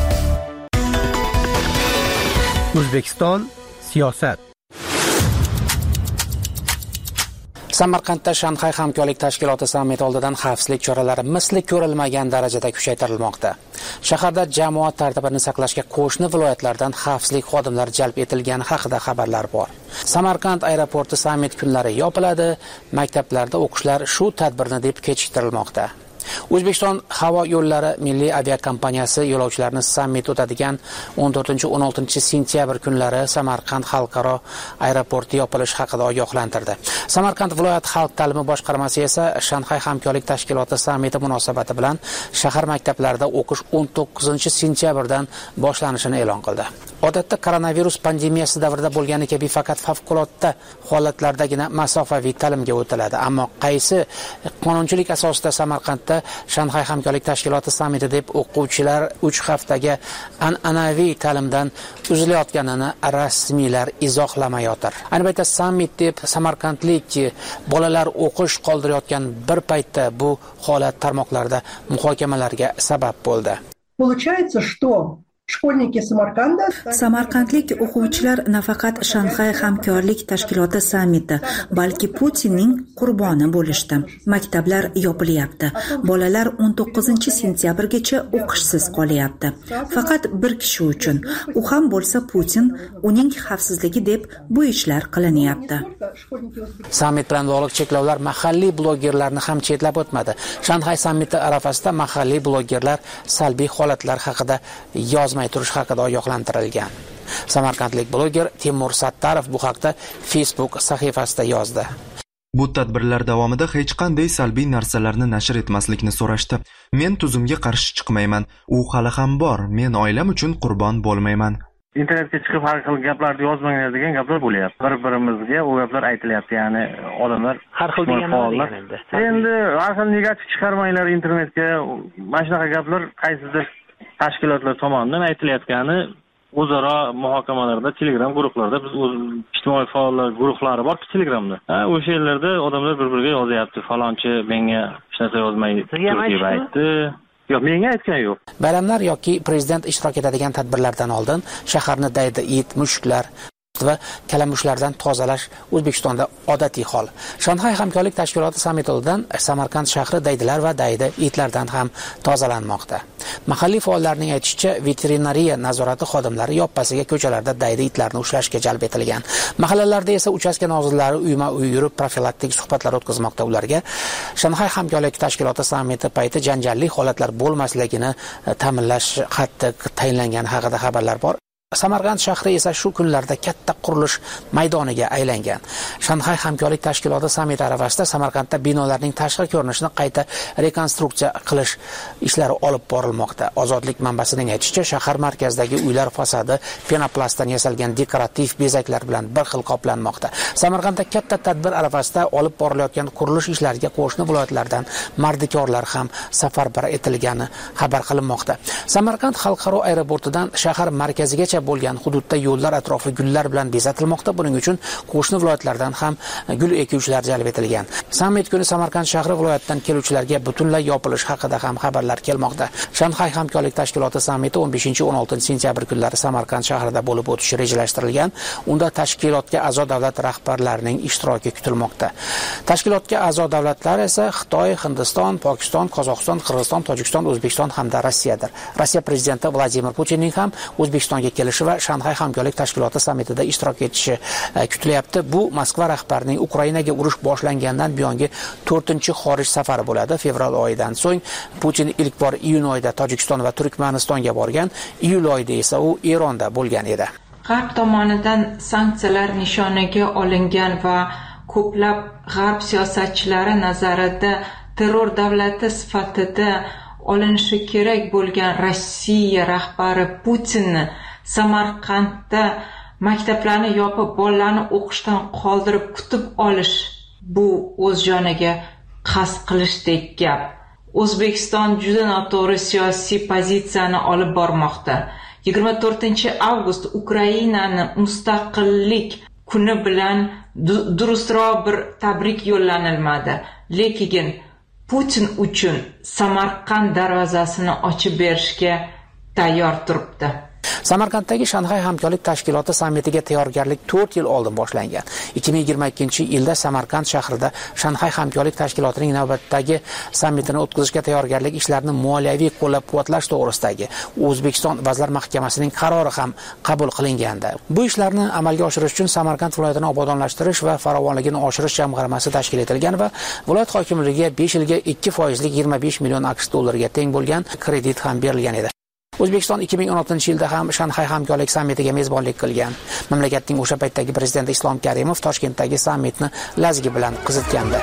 O'zbekiston siyosat. Samarqandda Shanxay hamkorlik tashkiloti sammiti oldidan xavfsizlik choralari misli ko'rilmagan darajada kuchaytirilmoqda. Shaharda jamoat tartibini saqlashga qo'shni viloyatlardan xavfsizlik xodimlari jalb etilgani haqida xabarlar bor. Samarqand aeroporti sammit kunlari yopiladi, maktablarda o'qishlar shu tadbirni deb kechiktirilmoqda. O'zbekiston havo yo'llari milliy aviakompaniyasi yo'lovchilarni sammit o'tadigan o'n to'rtinchi o'n oltinchi sentyabr kunlari Samarqand xalqaro aeroporti yopilishi haqida ogohlantirdi. Samarqand viloyat xalq ta'limi boshqarmasi esa Shanxay hamkorlik tashkiloti sammiti munosabati bilan shahar maktablarida o'qish o'n to'qqizinchi sentyabrdan boshlanishini e'lon qildi. Odatda koronavirus pandemiyasi davrida bo'lgani kabi faqat favqulodda holatlardagina masofaviy ta'limga o'tiladi. Ammo qaysi qonunchilik asosida Samarqandda Shanxay hamkorlik tashkiloti sammiti deb o'quvchilar uch haftaga an'anaviy ta'limdan uzilayotganini rasmiylar izohlamayotir. Ayni paytda sammit deb samarqandlik bolalar o'qish qoldirayotgan bir paytda bu holat tarmoqlarda muhokamalarga sabab bo'ldi. Получается, что Школьники Самарканда Samarqandlik o'quvchilar nafaqat Shanxay hamkorlik tashkiloti sammiti, balki Putinning qurboni bo'lishdi. Maktablar yopilyapti. Bolalar o'n to'qqizinchi sentyabrgacha o'qishsiz qolyapti. Faqat bir kishi uchun, u ham bo'lsa Putin, uning xavfsizligi deb bu ishlar qilinyapti. Sammit bilan bog'liq cheklovlar mahalliy blogerlarni ham chetlab o'tmadi. Shanxay sammiti arafasida mahalliy blogerlar salbiy holatlar haqida yozma turish haqida ogohlantirilgan. Samarqandlik bloger Timur Sattarov bu haqda Facebook sahifasida yozdi. Bu tadbirlar davomida hech qanday salbiy narsalarni nashr etmaslikni so'rashdi. Men tuzumga qarshi chiqmayman. U hali ham bor. Men oilam uchun qurbon bo'lmayman. Internetga chiqib har xil gaplarni yozmanglar degan gaplar bo'lyapti. Bir-birimizga u gaplar aytilyapti, ya'ni odamlar har xil deganlar endi. Endi har xil negativ chiqarmanglar internetga. Mana shunaqa gaplar qaysidir tashkilotlar tomonidan aytilayotgani o'zaro muhokamalarda, Telegram guruhlarida biz o'z ijtimoiy faollar guruhlari bor Telegramda. Ha, o'sha yerlarda odamlar bir-biriga yozyapti. Falonchi menga hech narsa yozmaydi deb aytdi. Yo'q, menga aytgan yo'q. Bayramlar yoki prezident ishtirok etadigan tadbirlardan oldin shaharni daydi it, mushuklar, va kalamushlardan tozalash O'zbekistonda odatiy hol. Shanxay hamkorlik tashkiloti sammiti oldidan Samarqand shahri daydilar va daydi itlardan ham tozalanmoqda. Mahalliy faollarning aytishicha, veterinariya nazorati xodimlari yoppasiga ko'chalarda daydi itlarni ushlashga jalb etilgan. Mahallalarda esa uchastka nozirlari uyma-uy yurib profilaktik suhbatlar o'tkazmoqda. Ularga Shanxay hamkorlik tashkiloti sammiti payti janjalli holatlar bo'lmasligini ta'minlash qattiq tayinlangan haqida xabarlar bor. Samarqand shahri esa shu kunlarda katta qurilish maydoniga aylangan. Shanxay hamkorlik tashkiloti sammiti arafasida Samarqandda binolarning tashqi ko'rinishini qayta rekonstruksiya qilish ishlari olib borilmoqda. Ozodlik manbasining aytishicha, shahar markazidagi uylar fasadi penoplastdan yasalgan dekorativ bezaklar bilan bir xil qoplanmoqda. Samarqandda katta tadbir arafasida olib borilayotgan qurilish ishlariga qo'shni viloyatlardan mardikorlar ham safarbar etilgani xabar qilinmoqda. Samarqand xalqaro aeroportidan shahar markazigacha bo'lgan hududda yo'llar atrofi gullar bilan bezatilmoqda. Buning uchun qo'shni viloyatlardan ham gul ekuvchilar jalb etilgan. Sammit kuni Samarqand shahri viloyatidan keluvchilarga butunlay yopilish haqida ham xabarlar kelmoqda. Shanxay hamkorlik tashkiloti sammiti o'n beshinchi o'n oltinchi sentyabr kunlari Samarqand shahrida bo'lib o'tishi rejalashtirilgan. Unda tashkilotga a'zo davlat rahbarlarining ishtiroki kutilmoqda. Tashkilotga a'zo davlatlar esa Xitoy, Hindiston, Pokiston, Qozog'iston, Qirg'iziston, Tojikiston, O'zbekiston hamda Rossiyadir. Rossiya prezidenti Vladimir Putinning ham O'zbekistonga va Shanxay hamkorlik tashkiloti sammitida ishtirok etishi kutilyapti. Bu Moskva rahbarining Ukrainaga urush boshlangandan buyongi to'rtinchi xorij safari bo'ladi. Fevral oyidan so'ng Putin ilk bor iyun oyida Tojikiston va Turkmanistonga borgan, iyul oyida esa u Eronda bo'lgan edi. G'arb tomonidan sanksiyalar nishoniga olingan va ko'plab g'arb siyosatchilari nazarida terror davlati sifatida olinishi kerak bo'lgan Rossiya rahbari Putinni Samarqandda maktablarni yopib, bolalarni o'qishdan qoldirib kutib olish bu o'z joniga qasd qilishdek gap. O'zbekiston juda noto'g'ri siyosiy pozitsiyani olib bormoqda. yigirma to'rtinchi avgust Ukrainani mustaqillik kuni bilan durustroq bir tabrik yo'llanilmadi. Lekin Putin uchun Samarqand darvozasini ochib berishga tayyor turibdi. Samarqanddagi Shanxay hamkorlik tashkiloti sammitiga tayyorgarlik to'rt yil oldin boshlangan. ikki ming yigirma ikkinchi yilda Samarqand shahrida Shanxay hamkorlik tashkilotining navbatdagi sammitini o'tkazishga tayyorgarlik ishlarini moliyaviy qo'llab-quvvatlash to'g'risidagi O'zbekiston Vazirlar Mahkamasining qarori ham qabul qilingandi. Bu ishlarni amalga oshirish uchun Samarqand viloyatini obodonlashtirish va farovonligini oshirish jamg'armasi tashkil etilgan va viloyat hokimligiga besh yilga ikki foizlik yigirma besh million AQSh dollariga teng bo'lgan kredit ham berilgan edi. O'zbekiston ikki ming o'n oltinchi yilda ham Shanxay hamkorlik sammitiga mezbonlik qilgan. Mamlakatning o'sha paytdagi prezidenti Islom Karimov Toshkentdagi sammitni lazgi bilan qizitgandi.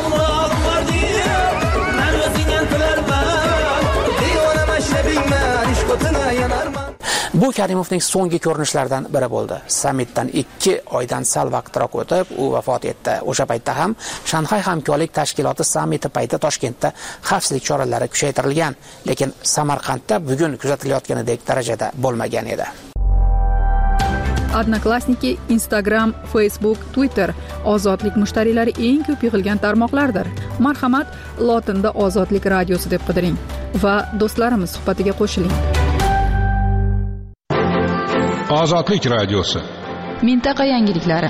Bu Karimovning so'nggi ko'rinishlaridan biri bo'ldi. Sammitdan ikki oydan sal vaqtroq o'tib, u vafot etdi. O'sha paytda ham Shanxay hamkorlik tashkiloti sammiti payti Toshkentda xavfsizlik choralari kuchaytirilgan, lekin Samarqandda bugun kuzatilayotganidek darajada bo'lmagan edi. Odnoklassniki, Instagram, Facebook, Twitter ozodlik mushtariylari eng ko'p yig'ilgan tarmoqlardir. Marhamat, lotinda Ozodlik radiosi deb qidiring va do'stlarimiz suhbatiga qo'shiling. Ozodlik radiosi. Mintaqa yangiliklari.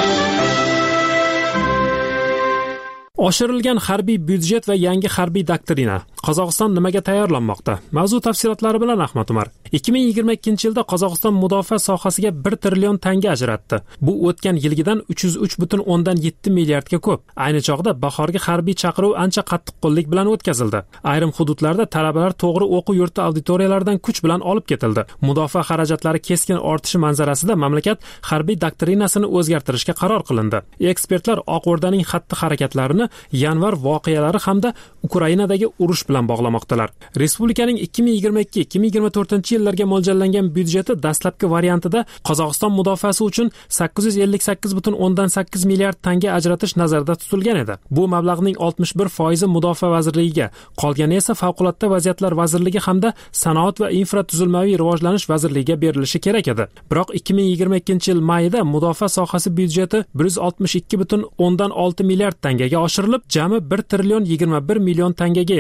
Oshirilgan harbiy byudjet va yangi harbiy doktrina. Qozog'iston nimaga tayyorlanmoqda? Mavzu tafsilotlari bilan Ahmad Umar. ikki ming yigirma ikkinchi yilda Qozog'iston mudofaa sohasiga bir trillion tanga ajratdi. Bu o'tgan yilgidan uch yuz uch butun o'ndan yetti milliardga ko'p. Ayni chog'da bahorgi harbiy chaqiruv ancha qattiqqo'llik bilan o'tkazildi. Ayrim hududlarda talabalar to'g'ri o'quv yurti auditoriyalaridan kuch bilan olib ketildi. Mudofaa xarajatlari keskin ortishi manzarasida mamlakat harbiy doktrinasini o'zgartirishga qaror qilindi. Ekspertlar Oq O'rdaning xatti-harakatlarini yanvar voqealari hamda Ukrainadagi urush bilan bog'lamoqdalar. Respublikaning ikki ming yigirma ikki ikki ming yigirma to'rtinchi yillarga mo'ljallangan byudjeti dastlabki variantida Qozog'iston mudofaasi uchun sakkiz yuz ellik sakkiz butun o'ndan sakkiz milliard tanga ajratish nazarda tutilgan edi. Bu mablag'ning oltmish bir foizi mudofaa vazirligiga, qolgani esa favqulodda vaziyatlar vazirligi hamda sanoat va infratuzilmaviy rivojlanish vazirligiga berilishi kerak edi. Biroq ikki ming yigirma ikkinchi yil mayida mudofaa sohasi byudjeti bir yuz oltmish ikki butun o'ndan olti milliard tangaga oshirilib, jami bir trillion yigirma bir million tangaga yetdi.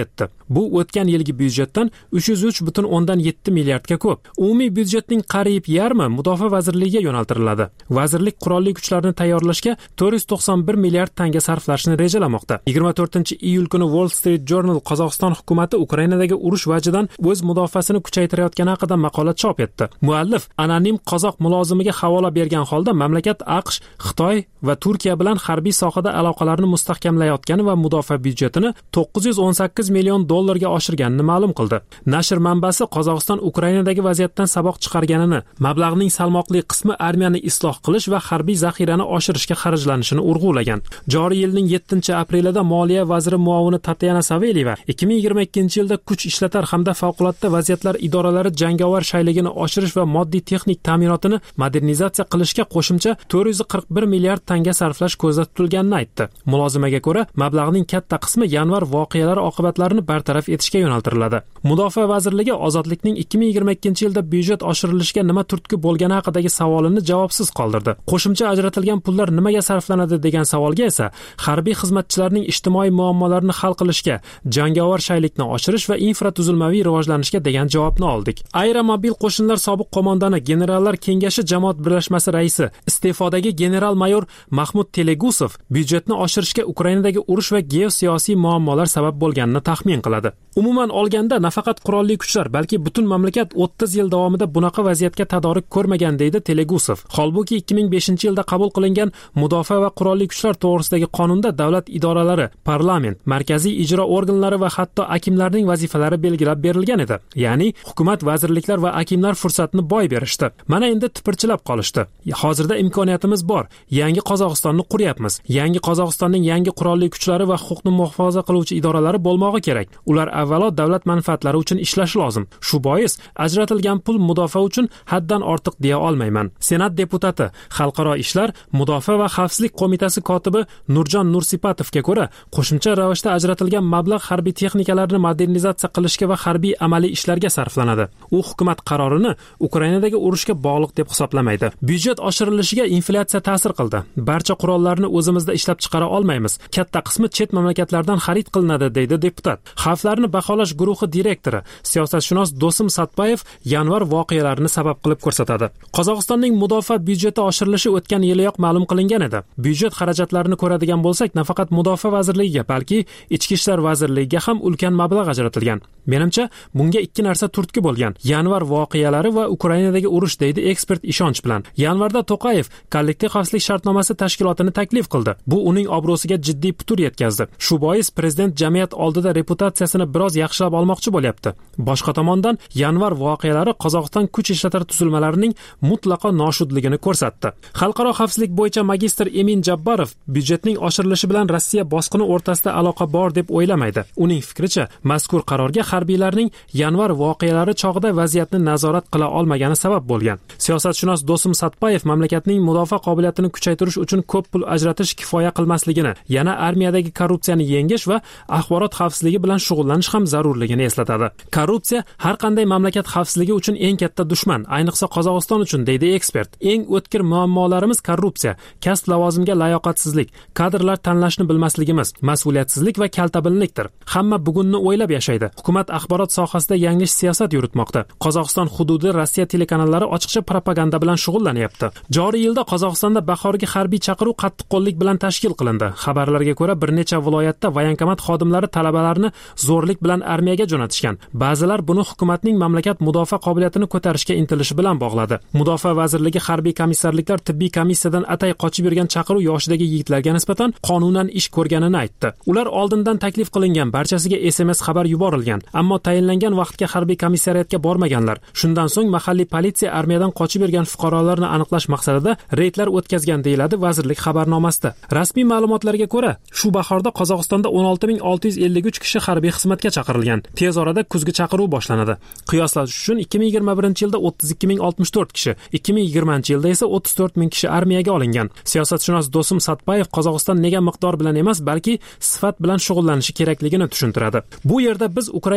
Bu o'tgan yilgi byudjetdan uch yuz uch butun o'ndan yetti milliardga ko'p. Umumiy byudjetning qariyb yarmi mudofaa vazirligiga yo'naltiriladi. Vazirlik qurolli kuchlarni tayyorlashga to'rt yuz to'qson bir milliard tanga sarflashni rejalamoqda. yigirma to'rtinchi iyul kuni Wall Street Journal Qozog'iston hukumatı Ukrainadagi urush vajidan o'z mudofaasini kuchaytirayotgani haqida maqola chop etdi. Muallif anonim qozoq mulozimiga havola bergan holda mamlakat AQSh, Xitoy va Turkiya bilan harbiy sohada aloqalarni mustahkamlayotgani va mudofaa byudjetini to'qqiz yuz o'n sakkiz million dollarga oshirganini ma'lum qildi. Nashr manbasi Qozog'iston Ukrainadagi vaziyatdan saboq chiqarganini, mablag'ning salmoqli qismi armiyani isloh qilish va harbiy zaxirani oshirishga xarajlanishini urg'ulagan. Joriy yilning yettinchi aprelida Moliya vaziri muovini Tatyana Savelyeva ikki ming yigirma ikkinchi yilda kuch ishlatar hamda favqulodda vaziyatlar idoralari jangovar shayligini oshirish va moddiy texnik ta'minotini modernizatsiya qilishga qo'shimcha to'rt yuz qirq bir milliard tanga sarflash ko'zda tutilganini aytdi. Mulozimaga ko'ra, mablag'ning katta qismi yanvar voqealari oqibatlarini bartaraf etishga yo'naltiriladi. Mudofaa vazirligi ozodlikning ikki ming yigirma ikkinchi yilda byudjet oshirilishiga nima turtki bo'lgani haqidagi savolini javobsiz qoldirdi. Qo'shimcha ajratilgan pullar nimaga sarflanadi degan savolga esa harbiy xizmatchilarning ijtimoiy muammolarini hal qilishga, jangovar shaylikni oshirish va infratuzilmaviy rivojlanishga degan javobni oldik. Aeromobil qo'shinlar sobiq qo'mondoni Generallar kengashi jamoat birlashmasi raisi, iste'fodagi general-mayor Mahmud Telegusov byudjetni oshirishga Ukrainadagi urush va geosiyosiy muammolar sabab bo'lganini taxmin qiladi. Umuman olganda nafaqat qurolli kuchlar, balki butun mamlakat o'ttiz yil davomida bunaqa vaziyatga tadorik ko'rmagan deydi Telegusov. Holbuki ikki ming beshinchi yilda qabul qilingan mudofaa va qurolli kuchlar to'g'risidagi qonunda davlat idoralari, parlament, markaziy ijro organlari va hatto akimlarning vazifalari belgilab berilgan edi. Ya'ni hukumat, vazirliklar va akimlar fursatni boy berishdi. Mana endi tipirchilab qolishdi. Hozirda imkoniyatimiz bor. Yangi Qozog'istonni quryapmiz. Yangi Qozog'istonning yangi qurolli kuchlari va huquqni muhofaza qiluvchi idoralari bo'lmog'i kerak. Ular avvalo davlat manfaatlari uchun ishlashi lozim. Shu bois ajratilgan pul mudofaa uchun haddan ortiq deya olmayman. Senat deputati, Xalqaro ishlar, Mudofaa va xavfsizlik qo'mitasi kotibi Nurjon Nursipatovga ko'ra, qo'shimcha ravishda ajratilgan mablag' harbiy texnikalarni modernizatsiya qilishga va harbiy amaliy ishlarga sarflanadi. U hukumat qarorini Ukrainadagi urushga bog'liq deb hisoblamaydi. Byudjet oshirilishiga inflyatsiya ta'sir qildi. Barcha qurollarni o'zimizda ishlab chiqara olmaymiz. Katta qismi chet mamlakatlardan xarid qilinadi, deydi deputat. Xavflarni baholash guruhi direktori, siyosatshunos Do'sim Satpayev yanvar voqealarini sabab qilib ko'rsatadi. Qozog'istonning mudofaa byudjeti oshirilishi o'tgan yiliyoq ma'lum qilingan edi. Byudjet xarajatlarini ko'radigan bo'lsak, nafaqat mudofaa vazirligiga, balki ichki ishlar vazirligiga ham ulkan mablag' ajratilgan. Menimcha, bunga ikki narsa turtki bo'lgan: yanvar voqealari va Ukrainadagi urush, deydi ekspert ishonch bilan. Yanvarda To'qayev kollektiv xavfsizlik shartnomasi tashkilotini taklif qildi. Bu uning obro'siga jiddiy putur yetkazdi. Shu bois prezident jamiyat oldida reputatsiyasini biroz yaxshilab olmoqchi bo'lyapti. Boshqa tomondan, yanvar voqealari Qozog'iston kuch ishlatar tuzilmalarining mutlaqo noshudligini ko'rsatdi. Xalqaro xavfsizlik bo'yicha magistr Emin Jabbarov byudjetning oshirilishi bilan Rossiya bosqini o'rtasida aloqa bor deb o'ylamaydi. Uning fikricha, mazkur qarorga harbiylarning yanvar voqealari chog'ida vaziyatni nazorat qila olmagani sabab bo'lgan. Siyosatshunos Do'sim Satpayev mamlakatning mudofaa qobiliyatini kuchaytirish uchun ko'p pul ajratish kifoya qilmasligini, yana armiyadagi korrupsiyani yengish va axborot xavfsizligi bilan shug'ullanish ham zarurligini eslatadi. Korrupsiya har qanday mamlakat xavfsizligi uchun eng katta dushman, ayniqsa Qozog'iston uchun, deydi ekspert. Eng o'tkir muammolarimiz korrupsiya, kasb lavozimga layoqatsizlik, kadrlar tanlashni bilmasligimiz, mas'uliyatsizlik va kaltabinlikdir. Hamma bugunni o'ylab yashaydi. Hukumat axborot sohasida yanglish siyosat yuritmoqda. Qozog'iston hududi Rossiya telekanallari ochiqcha propaganda bilan shug'ullanyapti. Joriy yilda Qozog'istonda bahorgi harbiy chaqiruv qattiqqo'llik bilan tashkil qilindi. Xabarlarga ko'ra, bir necha viloyatda voyankomat xodimlari talabalarni zo'rlik bilan armiyaga jo'natishgan. Ba'zilar buni hukumatning mamlakat mudofaa qobiliyatini ko'tarishga intilishi bilan bog'ladi. Mudofaa vazirligi harbiy komissarliklar tibbiy komissiyadan atay qochib yurgan chaqiruv yoshidagi yigitlarga nisbatan qonunan ish ko'rganini aytdi. Ular oldindan taklif qilingan, barchasiga S M S xabar yuborilgan, ammo tayinlangan vaqtga harbiy komissariyatga bormaganlar. Shundan so'ng mahalliy politsiya armiyadan qochib yurgan fuqarolarni aniqlash maqsadida reydlar o'tkazgan, deyiladi vazirlik xabarnomasida. Rasmiy ma'lumotlarga ko'ra, shu bahorda Qozog'istonda o'n olti ming olti yuz ellik uch kishi harbiy xizmatga chaqirilgan. Tez orada kuzgi chaqiruv boshlanadi. Qiyoslash uchun ikki ming yigirma birinchi yilda o'ttiz ikki ming oltmish to'rt kishi, ikki ming yigirmanchi yilda esa o'ttiz to'rt ming kishi armiyaga olingan. Siyosatshunos Do'sim Satpayev Qozog'iston nega miqdor bilan emas, balki sifat bilan shug'ullanishi kerakligini tushuntiradi. Bu yerda biz Ukraina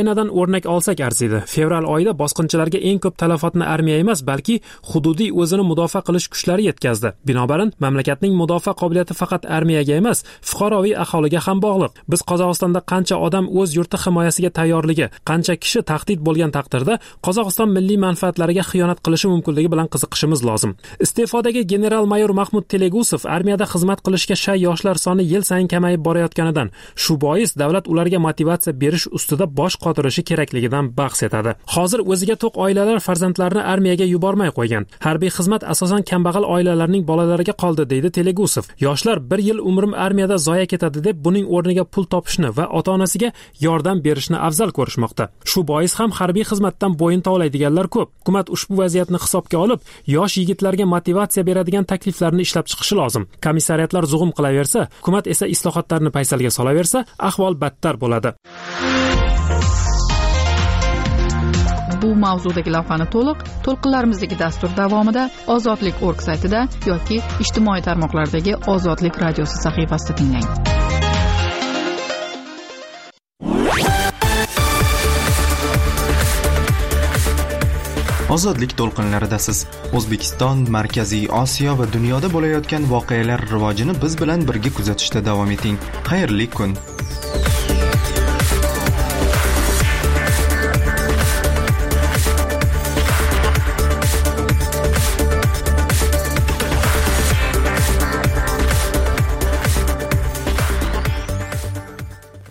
Ukrainadan o'rnak olsak arziydi. Fevral oyida bosqinchilarga eng ko'p talafotni armiya emas, balki hududiy o'zini mudofaa qilish kuchlari yetkazdi. Binobarin, mamlakatning mudofaa qobiliyati faqat armiyaga emas, fuqaroviy aholiga ham bog'liq. Biz Qozog'istonda qancha odam o'z yurti himoyasiga tayyorligi, qancha kishi tahdid bo'lgan taqdirda Qozog'iston milliy manfaatlariga xiyonat qilishi mumkinligi bilan qiziqishimiz lozim. Iste'fodagi general-mayor Mahmud Telegusov armiyada xizmat qilishga shay yoshlar soni yil sayin kamayib borayotganidan, shu bois davlat ularga motivatsiya berish ustida bosh qotirishi kerakligidan bahs etadi. Hozir o'ziga to'q oilalar farzandlarini armiyaga yubormay qo'ygan. Harbiy xizmat asosan kambag'al oilalarning bolalariga qoldi, deydi Telegusov. Yoshlar bir yil umrim armiyada zoya ketadi deb buning o'rniga pul topishni va ota-onasiga yordam berishni afzal ko'rishmoqda. Shu bois ham harbiy xizmatdan bo'yin tovlaydiganlar ko'p. Hukumat ushbu vaziyatni hisobga olib, yosh yigitlarga motivatsiya beradigan takliflarni ishlab chiqishi lozim. Komissariyatlar zug'um qilaversa, hukumat esa islohotlarni paysalga solaversa, ahvol battar bo'ladi. Bu mavzudagi lavhani to'liq to'lqinlarimizdagi dastur davomida ozodlik точка org saytida yoki ijtimoiy tarmoqlardagi Ozodlik radiosi sahifasida tinglang. Ozodlik to'lqinlaridasiz. O'zbekiston, Markaziy Osiyo va dunyoda bo'layotgan voqealar rivojini biz bilan birga kuzatishda davom eting. Xayrli kun.